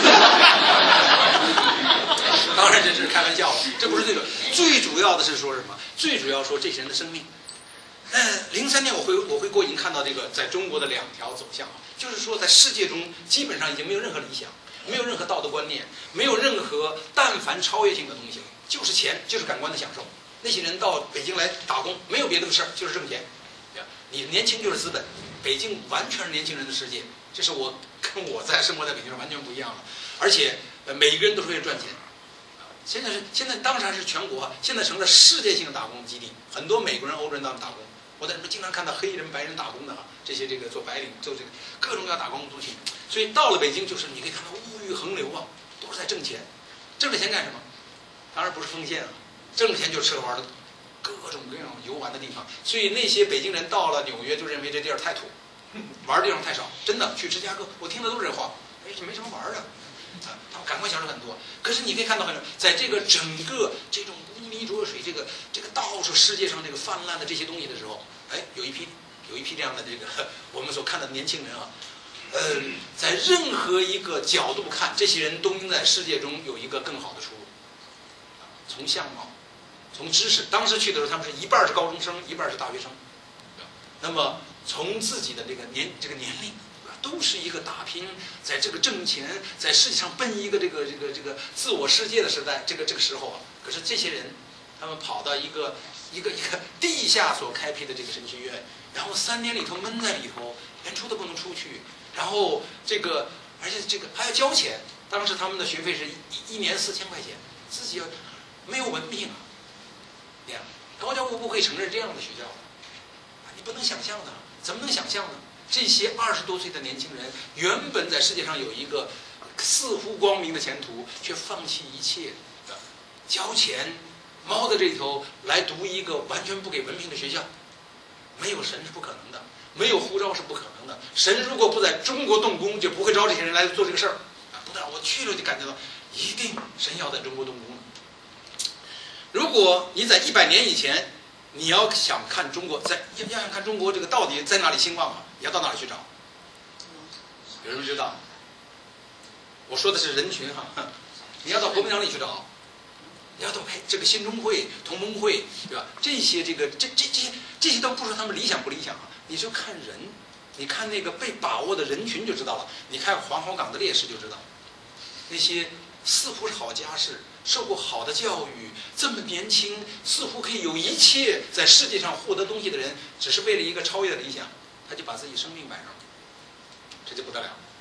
当然这是开玩笑了，这不是最主要的是说什么？最主要说这些人的生命。03年我回国已经看到这个在中国的2条走向，就是说在世界中基本上已经没有任何理想，没有任何道德观念，没有任何但凡超越性的东西了，就是钱，就是感官的享受。那些人到北京来打工，没有别的事儿，就是挣钱。你年轻就是资本，北京完全是年轻人的世界，这是我跟我在生活在北京是完全不一样的。而且每一个人都是为了赚钱。现在当时还是全国啊，现在成了世界性的打工基地，很多美国人、欧洲人到那打工。我在那边经常看到黑人、白人打工的啊，这些做白领、做这个各种各样打工族群。所以到了北京，就是你可以看到物欲横流啊，都是在挣钱。挣这钱干什么？当然不是奉献啊，挣钱就吃喝玩乐，各种各样游玩的地方。所以那些北京人到了纽约就认为这地儿太土，玩的地方太少。真的去芝加哥，我听的都是这话，这没什么玩的。他们感官享受很多，可是你可以看到在这个整个这种污泥浊水，这个到处世界上这个泛滥的这些东西的时候，有一批这样的这个我们所看到的年轻人啊，在任何一个角度看，这些人都应在世界中有一个更好的出路。从相貌，从知识，当时去的时候他们是一半是高中生，一半是大学生。那么从自己的这个年龄。都是一个打拼，在这个挣钱，在世界上奔一个这个自我世界的时代，这个时候啊，可是这些人，他们跑到一个地下所开辟的这个神学院，然后3年里头闷在里头，连出都不能出去，然后而且还要交钱，当时他们的学费是一年4000块钱，自己没有文凭啊，这样高教部不会承认这样的学校的，你不能想象的，怎么能想象呢？这些20多岁的年轻人，原本在世界上有一个似乎光明的前途，却放弃一切的交钱，猫在这里头来读一个完全不给文凭的学校。没有神是不可能的，没有呼召是不可能的。神如果不在中国动工，就不会招这些人来做这个事儿。不但我去了就感觉到，一定神要在中国动工。如果你在100年以前，你要想看中国要想看中国这个到底在哪里兴旺啊？你要到哪里去找？有人知道？我说的是人群哈，你要到国民党里去找，你要到这个新中会、同盟会，对吧？这些都不说他们理想不理想啊，你就看人，你看那个被把握的人群就知道了。你看黄花岗的烈士就知道，那些似乎是好家世，受过好的教育，这么年轻，似乎可以有一切在世界上获得东西的人，只是为了一个超越的理想。他就把自己生命摆上了，这就不得了。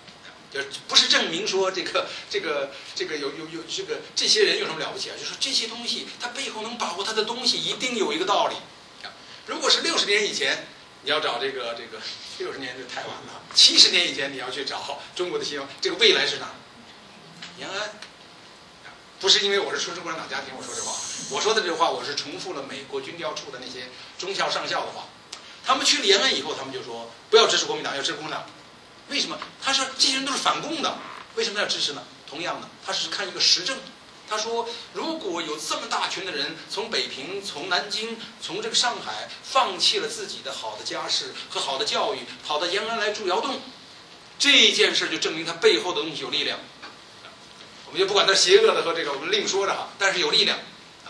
就是不是证明说这个有这些人有什么了不起啊？就是说这些东西它背后能把握它的东西一定有一个道理。如果是60年以前，你要找这个60年就太晚了，70年以前你要去找中国的希望，这个未来是哪？延安。不是因为我是出身共产党家庭，我说这话，我说的这话我是重复了美国军调处的那些中校上校的话。他们去了延安以后，他们就说不要支持国民党，要支持共产党。为什么？他说这些人都是反共的，为什么要支持呢？同样的，他是看一个实证。他说，如果有这么大群的人从北平、从南京、从这个上海放弃了自己的好的家世和好的教育，跑到延安来住窑洞，这件事就证明他背后的东西有力量。我们就不管他邪恶的和这个，我们另说着哈，但是有力量。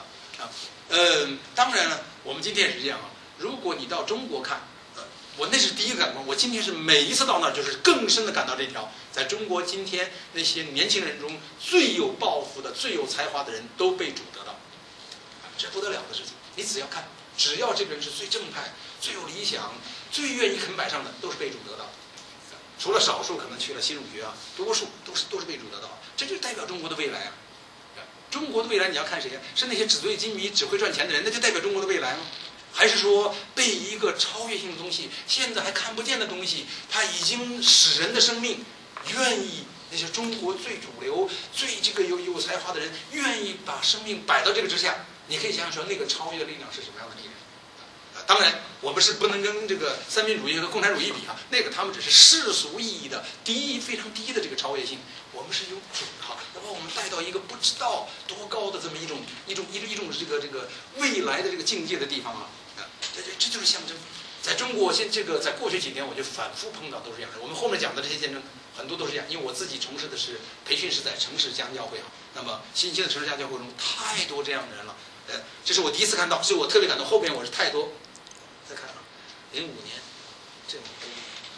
当然了，我们今天也是这样啊。如果你到中国看，我那是第一个感官。我今天是每一次到那儿，就是更深的感到这条，在中国今天那些年轻人中，最有抱负的、最有才华的人都被主得到，这不得了的事情。你只要看，只要这个人是最正派、最有理想、最愿意肯摆上的，都是被主得到。除了少数可能去了新儒学啊，多数都是被主得到。这就代表中国的未来啊！中国的未来你要看谁呀？是那些纸醉金迷、只会赚钱的人，那就代表中国的未来吗？还是说被一个超越性的东西，现在还看不见的东西，它已经使人的生命愿意，那些中国最主流、最这个有才华的人，愿意把生命摆到这个之下？你可以想想说，那个超越的力量是什么样的力量？当然，我们是不能跟这个三民主义和共产主义比啊，那个他们只是世俗意义的非常低的这个超越性。我们是有主哈，要把我们带到一个不知道多高的这么一种这个未来的这个境界的地方啊。这就是象征。在中国，在过去几年，我就反复碰到都是这样的。我们后面讲的这些见证，很多都是这样，因为我自己从事的是培训是在城市家庭教会啊。那么新兴的城市家庭教会中，太多这样的人了。这是我第一次看到，所以我特别感动。后边我是太多。再看啊，05年，这么多。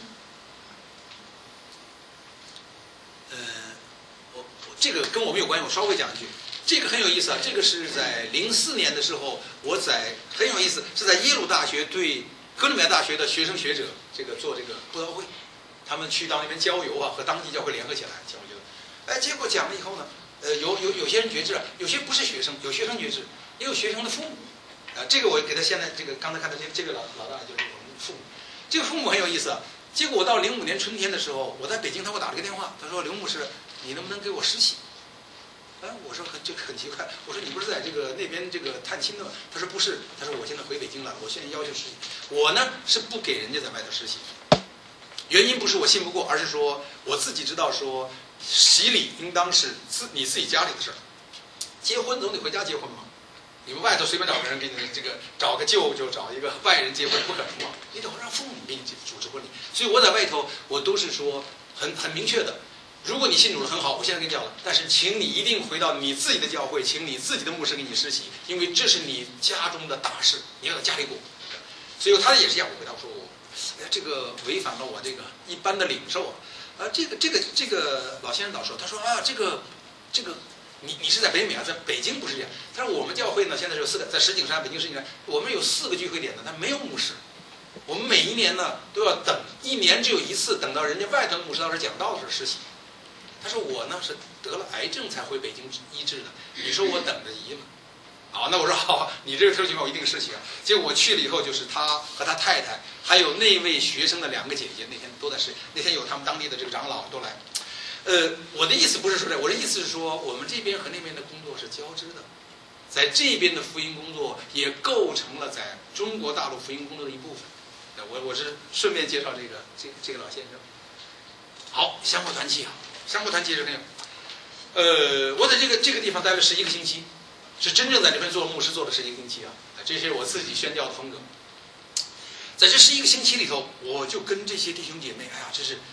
我这个跟我们有关系，我稍微讲一句。这个很有意思啊，这个是在04年的时候，很有意思，是在耶鲁大学对哥伦比亚大学的学生学者做这个布道会，他们去到那边郊游啊，和当地教会联合起来讲究。结果讲了以后呢，有些人觉知啊，有些不是学生，有学生觉知，也有学生的父母。这个我给他现在刚才看到这个老大就是我们父母，这个父母很有意思啊。结果我到05年春天的时候，我在北京，他给我打了个电话，他说：“刘牧师，你能不能给我实习？”我说很奇怪，我说你不是在那边探亲的吗？他说不是，他说我现在回北京了，我现在要求实习。我呢是不给人家在外头实习，原因不是我信不过，而是说我自己知道说洗礼应当是你自己家里的事儿，结婚总得回家结婚嘛。你们外头随便找个人给你找个舅舅，找一个外人结婚不可能嘛，你得让父母给你主持婚礼。所以我在外头我都是说很明确的。如果你信主了很好，我现在跟你讲了，但是请你一定回到你自己的教会，请你自己的牧师给你实习，因为这是你家中的大事，你要在家里过。所以他也是这样，我回答说，这个违反了我这个一般的领受啊。这个老先生导说，他说啊，这个你是在北美啊，在北京不是这样。他说我们教会呢现在是有4个，在石景山，北京石景山，我们有4个聚会点的，但没有牧师。我们每一年呢都要等，1年只有1次，等到人家外头的牧师到这讲道的时候实习。他说我呢是得了癌症才回北京医治的，你说我等着急吗？好，那我说好，你这个特殊情况我一定实习啊。结果我去了以后，就是他和他太太，还有那位学生的2个姐姐，那天都在实习。那天有他们当地的这个长老都来。我的意思不是说这，我的意思是说，我们这边和那边的工作是交织的，在这边的福音工作也构成了在中国大陆福音工作的一部分。我是顺便介绍这个老先生。好，香火团契啊。香火团契是很有，我在这个地方待了11个星期，是真正在这边做牧师做了11个星期啊。这是我自己宣教的风格。在这11个星期里头，我就跟这些弟兄姐妹，哎呀，这是，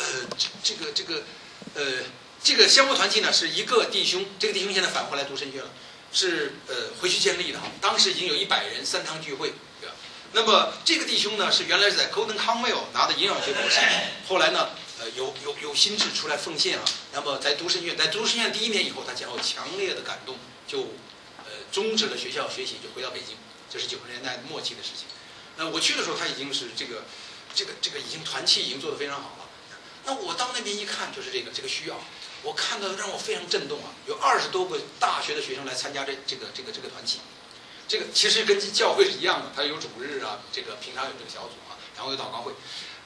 这个香火团契呢是一个弟兄，这个弟兄现在返回来读神学了，是回去建立的哈。当时已经有100人3堂聚会，对吧？那么这个弟兄呢是原来是在 Colton Conwell 拿的营养学博士，后来呢。有心智出来奉献啊，那么在读神学院，在读神学院第1年以后，他讲有强烈的感动，就终止了学校学习，就回到北京，这是90年代末期的事情。我去的时候，他已经是这个已经团契已经做得非常好了。 那我到那边一看，就是这个需要，我看到让我非常震动啊！有20多个大学的学生来参加这个团契，这个其实跟教会是一样的，它有主日啊，这个平常有这个小组啊，然后有祷告会，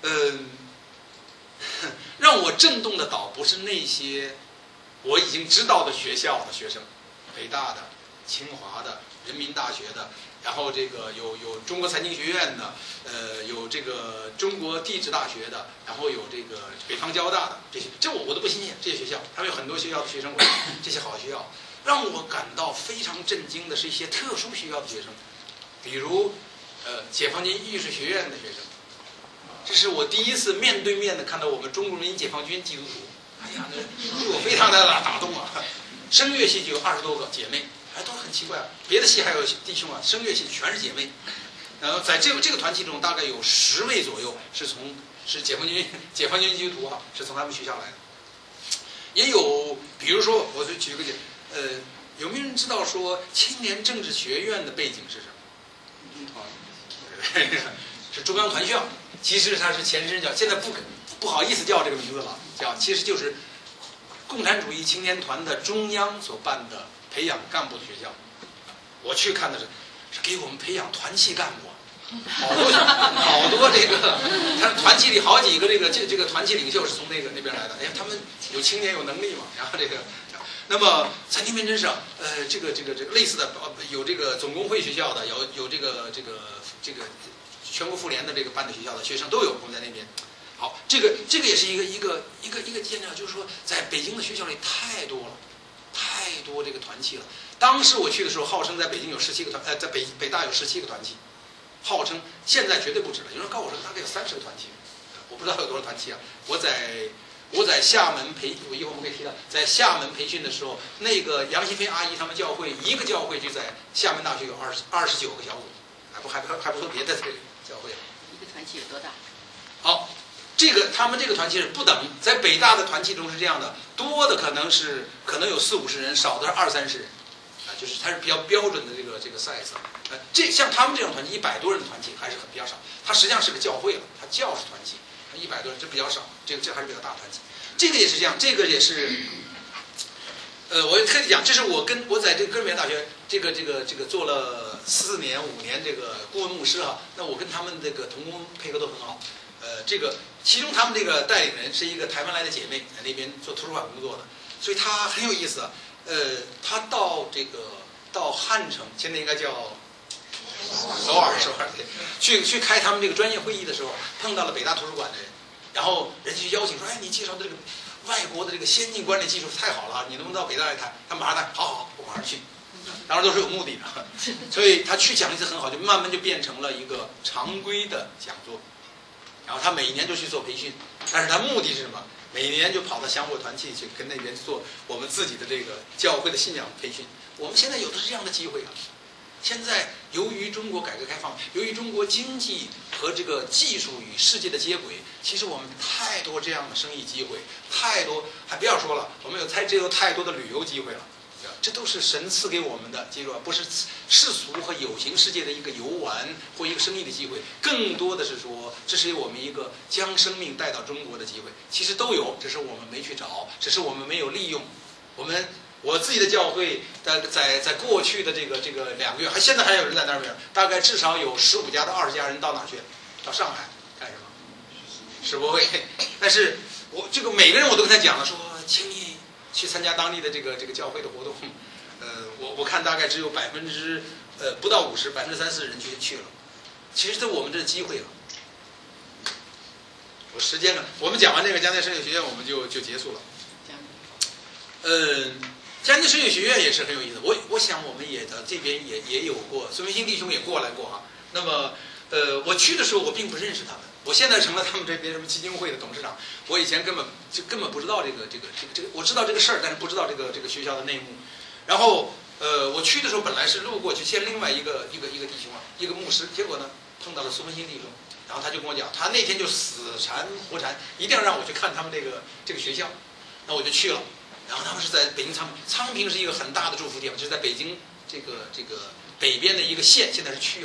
让我震动的倒不是那些我已经知道的学校的学生，北大的、清华的、人民大学的。然后这个有中国财经学院的，有这个中国地质大学的，然后有这个北方交大的，这我都不新鲜。这些学校，他们有很多学校的学生，这些好学校，让我感到非常震惊的是一些特殊学校的学生，比如解放军艺术学院的学生，这是我第一次面对面的看到我们中国人民解放军基督徒，哎呀，那我非常的打动啊！声乐系就有20多个姐妹。哎，都很奇怪啊！别的系还有弟兄啊，声乐系全是姐妹。然后在这个团体中，大概有10位左右是解放军基督徒啊，是从他们学校来的。也有，比如说，我就举个例，有没有人知道说青年政治学院的背景是什么？是中央团校，其实它是前身叫，现在不好意思叫这个名字了，其实就是共产主义青年团的中央所办的。培养干部的学校，我去看的是给我们培养团契干部，好多这个，他团契里好几个这个团契领袖是从那边来的。哎呀，他们有青年有能力嘛，然后那么在那边真是这个类似的有这个总工会学校的，有这个全国妇联的这个办的学校的学生都有，我们在那边。好，这个也是一个见证，就是说在北京的学校里太多这个团契了。当时我去的时候，号称在北京有17个团，在北大有17个团契，号称现在绝对不止了。有人告诉我说大概有30个团契，我不知道有多少团契啊。我在厦门我一会儿我们可以提到，在厦门培训的时候，那个杨希飞阿姨他们教会一个教会就在厦门大学有29个小组，还不说别的这个教会了。
一个团契有多大？
好。他们这个团契是不等，在北大的团契中是这样的，多的可能有40-50人，少的是20-30人，啊，就是它是比较标准的这个 size。像他们这种团契100多人的团契还是比较少，它实际上是个教会了，它教是团契，100多人这比较少，这还是比较大团契。这个也是这样，这个也是，我特地讲，这是我在这个哥伦比亚大学这个做了4年5年这个顾问牧师哈，那我跟他们这个同工配合都很好。其中他们这个带领人是一个台湾来的姐妹，在那边做图书馆工作的，所以她很有意思啊。她到汉城，现在应该叫首尔去开他们这个专业会议的时候，碰到了北大图书馆的人，然后人家就邀请说：“哎，你介绍的这个外国的这个先进管理技术太好了，你能不能到北大来谈？”他马上谈，好，我马上去。当然都是有目的的，所以他去讲一次很好，就慢慢就变成了一个常规的讲座。然后他每年就去做培训，但是他目的是什么？每年就跑到香火团契去跟那边做我们自己的这个教会的信仰培训。我们现在有的是这样的机会啊。现在由于中国改革开放，由于中国经济和这个技术与世界的接轨，其实我们太多这样的生意机会，太多，还不要说了，我们有太多的旅游机会了。这都是神赐给我们的，记住啊，不是世俗和有形世界的一个游玩或一个生意的机会，更多的是说，这是我们一个将生命带到中国的机会。其实都有，只是我们没去找，只是我们没有利用。我自己的教会在过去的这个2个月，现在还有人在那边，大概至少有15家到20家人到哪去？到上海干什么？世博会。但是我每个人我都跟他讲了，说，请你去参加当地的这个教会的活动，我看大概只有不到50%，30%的人去了。其实这我们这机会了。时间了，我们讲完这个江南声乐学院，我们就结束了。江南声乐学院也是很有意思。我想我们也在这边也有过，孙维新弟兄也过来过啊。那么我去的时候我并不认识他们。我现在成了他们这边什么基金会的董事长，我以前根本不知道这个，我知道这个事儿，但是不知道这个学校的内幕。然后我去的时候本来是路过去见另外一个弟兄啊，一个牧师，结果呢碰到了苏文新弟兄，然后他就跟我讲，他那天就死缠活缠，一定要让我去看他们这个学校，那我就去了。然后他们是在北京昌平是一个很大的住房地方，就是在北京这个北边的一个县，现在是区啊。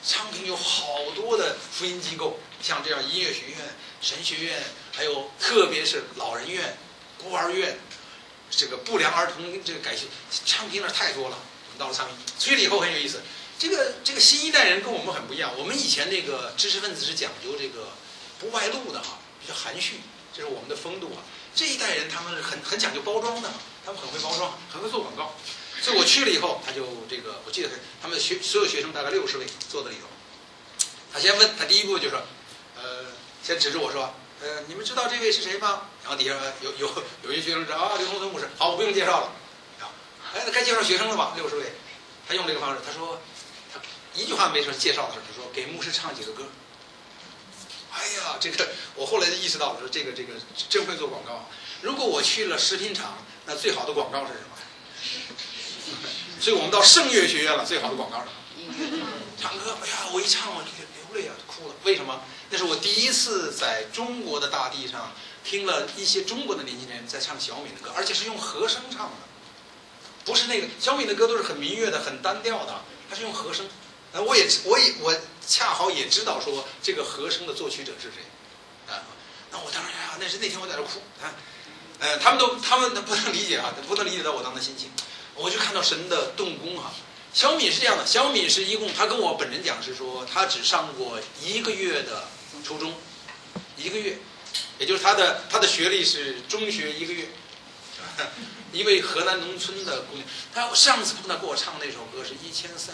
昌平有好多的福音机构，像这样音乐学院、神学院，还有特别是老人院、孤儿院，这个不良儿童这个改修，昌平那儿太多了。我们到了昌平，去了以后很有意思。这个新一代人跟我们很不一样。我们以前那个知识分子是讲究这个不外露的哈，比较含蓄，这是我们的风度啊。这一代人他们很讲究包装的，他们很会包装，很会做广告。所以我去了以后，他就这个，我记得他们所有学生大概60位坐在里头。他先问，他第一步就说，先指着我说，你们知道这位是谁吗？然后底下有一学生知道啊，刘洪森牧师。好，我不用介绍了。那该介绍学生了吧？60位，他用这个方式，他说，他一句话没说介绍的时候，他说给牧师唱几个歌。哎呀，这个我后来意识到了，说这个真会做广告。如果我去了食品厂，那最好的广告是什么？所以我们到圣乐学院了，最好的广告是什么？唱歌。哎呀，我一唱我流泪啊，哭了。为什么？那是我第一次在中国的大地上听了一些中国的年轻人在唱小敏的歌，而且是用和声唱的，不是那个小敏的歌都是很民乐的、很单调的，他是用和声。我恰好也知道说这个和声的作曲者是谁，那我当然呀，那天我在这哭啊，他们不能理解啊，不能理解到我当时心情，我就看到神的动工啊。小敏是这样的，小敏是一共他跟我本人讲是说他只上过1个月的初中，1个月，也就是他的学历是中学1个月，一位河南农村的姑娘。他上次碰到给我唱那首歌是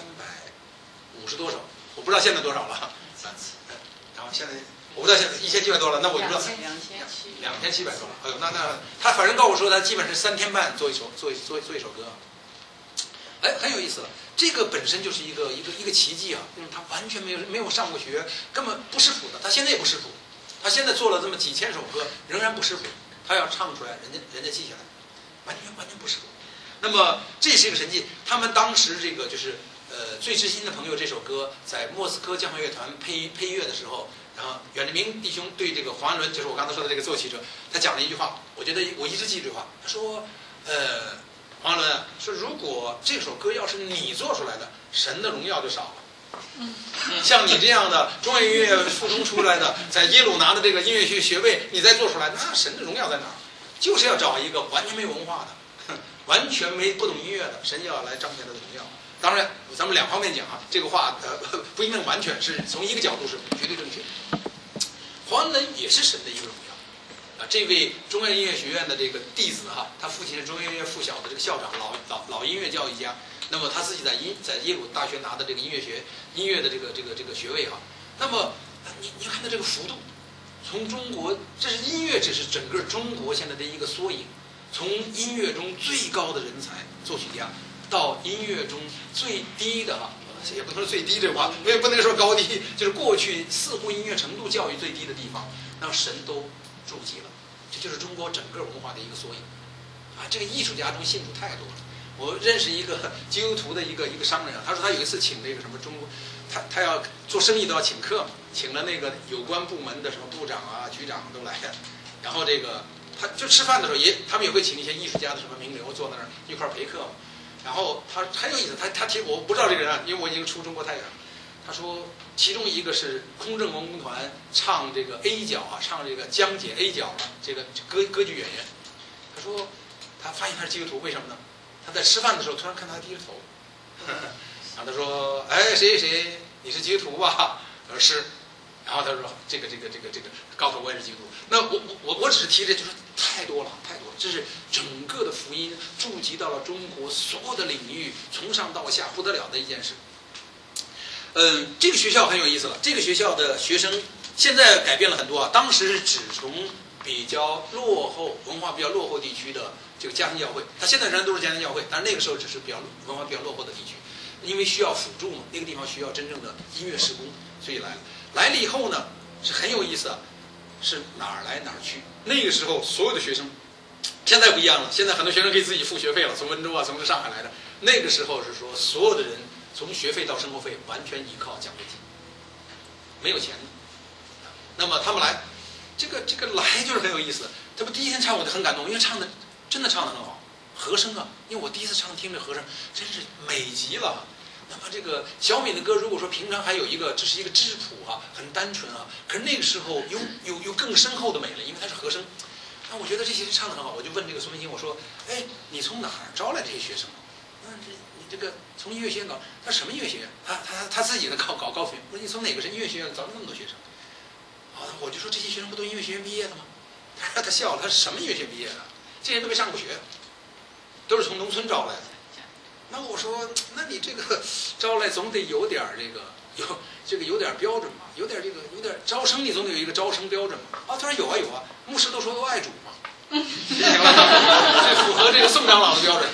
1350多首，我不知道现在多少了。然后现在我不知道现在1700多了，那我就不知道。2700多了。哎呦，那他反正告诉我说他基本是3天半做一首歌。哎，很有意思了。这个本身就是一个奇迹啊！因为他完全没有上过学，根本不识谱的。他现在也不识谱，他现在做了这么几千首歌，仍然不识谱。他要唱出来，人家记下来，完全不识谱。那么这是一个神迹。他们当时这个就是最知心的朋友这首歌，在莫斯科交响乐团配乐的时候，然后阮志明弟兄对这个黄安伦，就是我刚才说的这个作曲者，他讲了一句话，我觉得我一直记这句话。他说，黄安伦说，如果这首歌要是你做出来的，神的荣耀就少了。像你这样的中央音乐附中出来的，在耶鲁拿的这个音乐学位，你再做出来，那神的荣耀在哪儿？就是要找一个完全没文化的，完全不懂音乐的，神要来彰显他的荣耀。当然，咱们2方面讲啊，这个话不一定完全是从一个角度是绝对正确。黄安伦也是神的一个荣耀。这位中央音乐学院的这个弟子哈，他父亲是中央音乐附小的这个校长，老音乐教育家。那么他自己在耶鲁大学拿的这个音乐的这个学位哈。那么你看到这个幅度，从中国，这是音乐只是整个中国现在的一个缩影，从音乐中最高的人才作曲家，到音乐中最低的哈，也不能说最低这话，也不能说高低，就是过去似乎音乐程度教育最低的地方，那神都筑基了。这就是中国整个文化的一个缩影啊！这个艺术家中信徒太多了。我认识一个基督徒的一个商人啊，他说他有一次请那个什么中国，他要做生意都要请客嘛，请了那个有关部门的什么部长啊、局长都来，然后这个他就吃饭的时候他们也会请一些艺术家的什么名流坐那儿一块儿陪客嘛。然后他很有意思，他提我不知道这个人啊，因为我已经出中国太远了。他说其中一个是空政文工团唱这个 A 角啊，唱这个江姐 A 角的这个歌剧演员。他说他发现他是基督徒，为什么呢？他在吃饭的时候突然看他低着头，然后他说：“哎，谁，你是基督徒吧？”他说是。然后他说：“这个，告诉我也是基督徒。”那我只是提这，就是太多了，这是整个的福音触及到了中国所有的领域，从上到下不得了的一件事。这个学校很有意思了。这个学校的学生现在改变了很多啊。当时是只从比较落后、文化比较落后地区的这个家庭教会，他现在仍然都是家庭教会，但是那个时候只是文化比较落后的地区，因为需要辅助嘛，那个地方需要真正的音乐事工，所以来了。来了以后呢，是很有意思啊，是哪儿来哪儿去。那个时候所有的学生，现在不一样了，现在很多学生可以自己付学费了，从温州啊，从上海来的。那个时候是说所有的人从学费到生活费完全依靠奖学金，没有钱的。那么他们来，这个来就是很有意思。这不第一天唱我就很感动，因为真的唱得很好，和声啊，因为我第一次听这和声真是美极了。 那么这个小敏的歌，如果说平常还有一个，这是一个质朴啊，很单纯啊，可是那个时候有更深厚的美了，因为它是和声。那我觉得这些人唱得很好，我就问这个孙文新，我说，哎，你从哪儿招来这些学生？你这个从音乐学院搞，他什么音乐学院？他自己的搞高学院。我说你从哪个是音乐学院找了那么多学生？啊，我就说这些学生不都音乐学院毕业的吗？他笑了，他是什么音乐学院毕业的？这些人都没上过学，都是从农村招来的。那我说，那你这个招来总得有点有点标准嘛，有点招生，你总得有一个招生标准嘛。啊，他说有啊，牧师都说都爱主嘛，这符合这个宋长老的标准。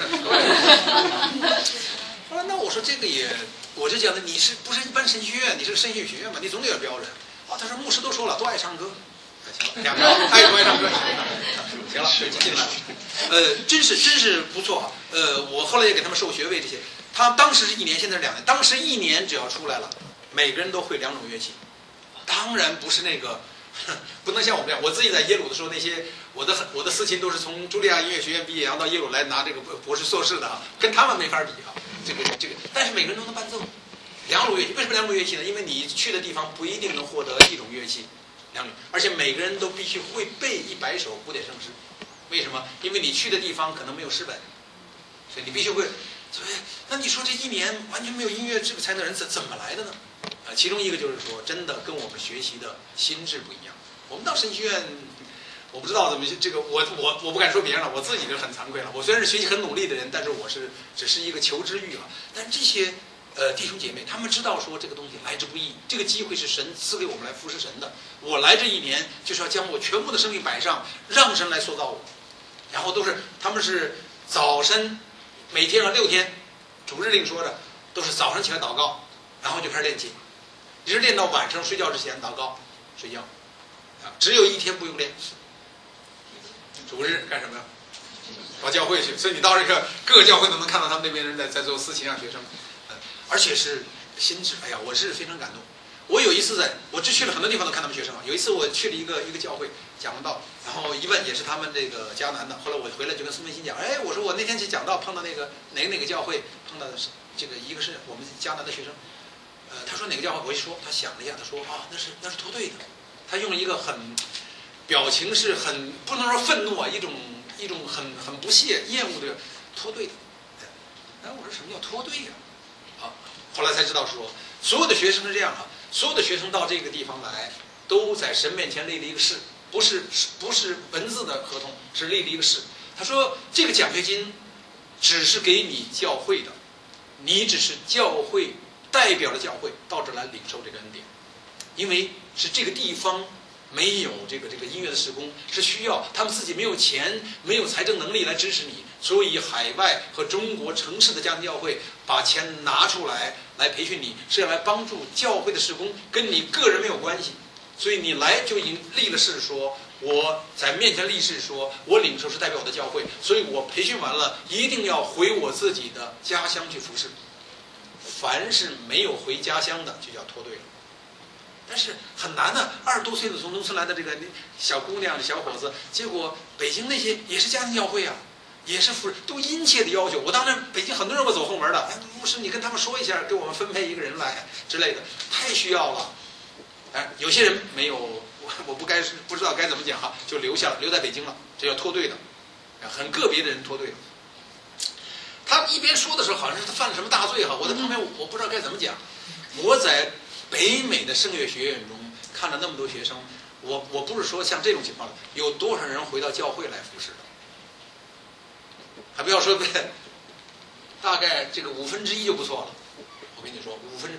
后来那我说这个也，我就讲的你是不是一般神学院？你是个神学学院嘛，你总得有标准。啊，他说牧师都说了，都爱唱歌。行了，两个爱主爱唱歌。行了，水进来了。真是不错哈。我后来也给他们授学位这些。他当时是1年，现在是2年。当时1年只要出来了，每个人都会2种乐器。当然不是那个，不能像我们这样。我自己在耶鲁的时候，那些我的司琴都是从茱莉亚音乐学院毕业，然后到耶鲁来拿这个博士硕士的啊，跟他们没法比啊。这个，但是每个人都能伴奏。2种乐器，为什么2种乐器呢？因为你去的地方不一定能获得1种乐器。而且每个人都必须会背100首古典圣诗，为什么？因为你去的地方可能没有诗本，所以你必须会。所以，那你说这1年完全没有音乐这个才能人怎么来的呢？其中一个就是说，真的跟我们学习的心智不一样。我们到神学院，我不知道怎么这个，我不敢说别人了，我自己就很惭愧了。我虽然是学习很努力的人，但是我只是一个求知欲啊。但这些。弟兄姐妹，他们知道说这个东西来之不易，这个机会是神赐给我们来服侍神的。我来这1年就是要将我全部的生命摆上，让神来塑造我。然后他们是早晨每天6天，主日令说的都是早上起来祷告，然后就开始练琴，一直练到晚上睡觉之前祷告睡觉。只有1天不用练，主日干什么呀？到教会去。所以你到这个各个教会都能看到他们那边人在做司琴让学生。而且是心智，哎呀，我是非常感动。我有一次我去了很多地方都看他们学生啊。有一次我去了一个教会讲道，然后一问也是他们这个迦南的。后来我回来就跟孙文新讲，哎，我说我那天去讲道碰到那个哪个教会碰到的是这个一个是我们迦南的学生，他说哪个教会，我一说他想了一下，他说啊那是脱队的。他用了一个表情是很不能说愤怒啊，一种很不屑厌恶的脱队的。哎，我说什么叫脱队呀？后来才知道说，所有的学生是这样啊，所有的学生到这个地方来，都在神面前立了一个誓，不是文字的合同，是立了一个誓。他说这个奖学金只是给你教会的，你只是教会代表了教会到这来领受这个恩典，因为是这个地方没有这个音乐的事工，是需要他们自己没有钱没有财政能力来支持你，所以海外和中国城市的家庭教会把钱拿出来培训你，是要来帮助教会的事工，跟你个人没有关系。所以你来就已经立了誓说，我在面前立誓说，我领受是代表我的教会，所以我培训完了一定要回我自己的家乡去服侍。凡是没有回家乡的就叫脱队了。但是很难的，20多岁的从农村来的这个小姑娘、小伙子，结果北京那些也是家庭教会啊，也是都殷切的要求。我当然北京很多人我走后门的，哎，牧师你跟他们说一下，给我们分配一个人来之类的，太需要了。哎，有些人没有，我不知道该怎么讲哈，就留在北京了，这叫脱队的，很个别的人脱队了。他一边说的时候，好像是他犯了什么大罪哈，我在旁边我不知道该怎么讲。我在北美的圣乐学院中看了那么多学生，我不是说像这种情况，有多少人回到教会来服侍的？还不要说大概这个1/5就不错了。我跟你说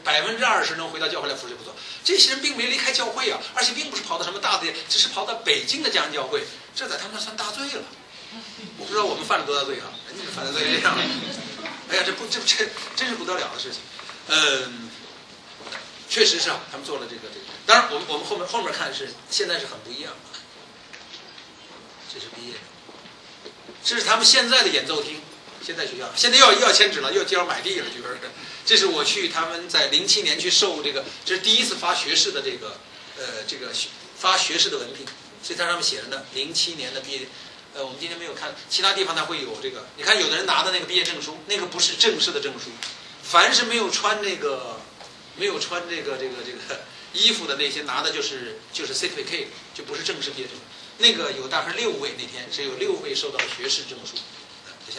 ，20%能回到教会来服侍就不错。这些人并没离开教会啊，而且并不是跑到什么大的，只是跑到北京的家庭教会，这在他们那算大罪了。我不知道我们犯了多大罪啊，人家犯的罪这样。哎呀，这真是不得了的事情。确实是啊，他们做了这个。当然，我们后面看现在是很不一样的。这是毕业，这是他们现在的演奏厅，现在学校现在又要迁址了，又要买地了，据说是。这是我去他们在07年去受这个，这是第一次发学士的这个发学士的文凭，所以它上面写着呢，07年的毕业。我们今天没有看，其他地方它会有这个。你看，有的人拿的那个毕业证书，那个不是正式的证书。 凡是没有穿这个衣服的那些拿的就是 certificate， 就不是正式毕业证。那个有大概6位，那天是有6位收到学士证书。像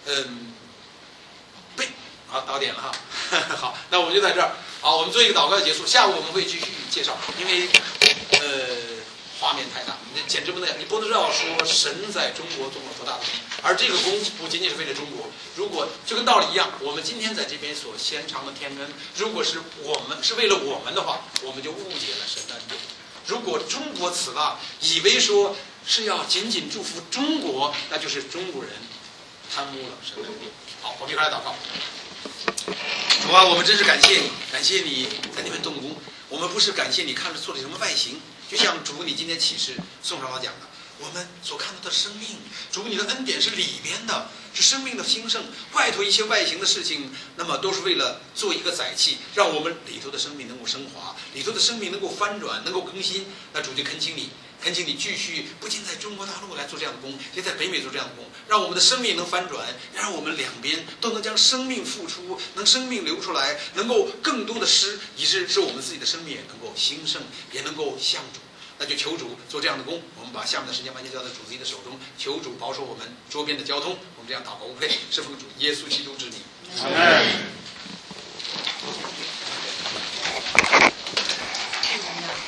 对，好，到点了哈。好，那我们就在这儿。好，我们做一个祷告结束。下午我们会继续介绍，因为画面太大，你简直不能，你不能知道说神在中国做了多大的功，而这个功不仅仅是为了中国。如果就跟道理一样，我们今天在这边所献上的天恩，如果是为了我们的话，我们就误解了神的恩典。如果中国此大，以为说是要仅仅祝福中国，那就是中国人贪污了神的恩典。好，我们一块来祷告。主啊，我们真是感谢你，感谢你在那边动工。我们不是感谢你看着做了什么外形，就像主你今天启示宋长老讲的，我们所看到的生命，主你的恩典是里边的，是生命的兴盛。外头一些外形的事情，那么都是为了做一个载器，让我们里头的生命能够升华，里头的生命能够翻转，能够更新。那主就恳请你继续，不仅在中国大陆来做这样的工，也在北美做这样的工，让我们的生命能翻转，让我们两边都能将生命付出，能生命流出来，能够更多的施，以致是我们自己的生命也能够兴盛，也能够向主。那就求主做这样的工，我们把下面的时间完全交在主自己的手中，求主保守我们周边的交通。我们这样祷告无愧，是奉主耶稣基督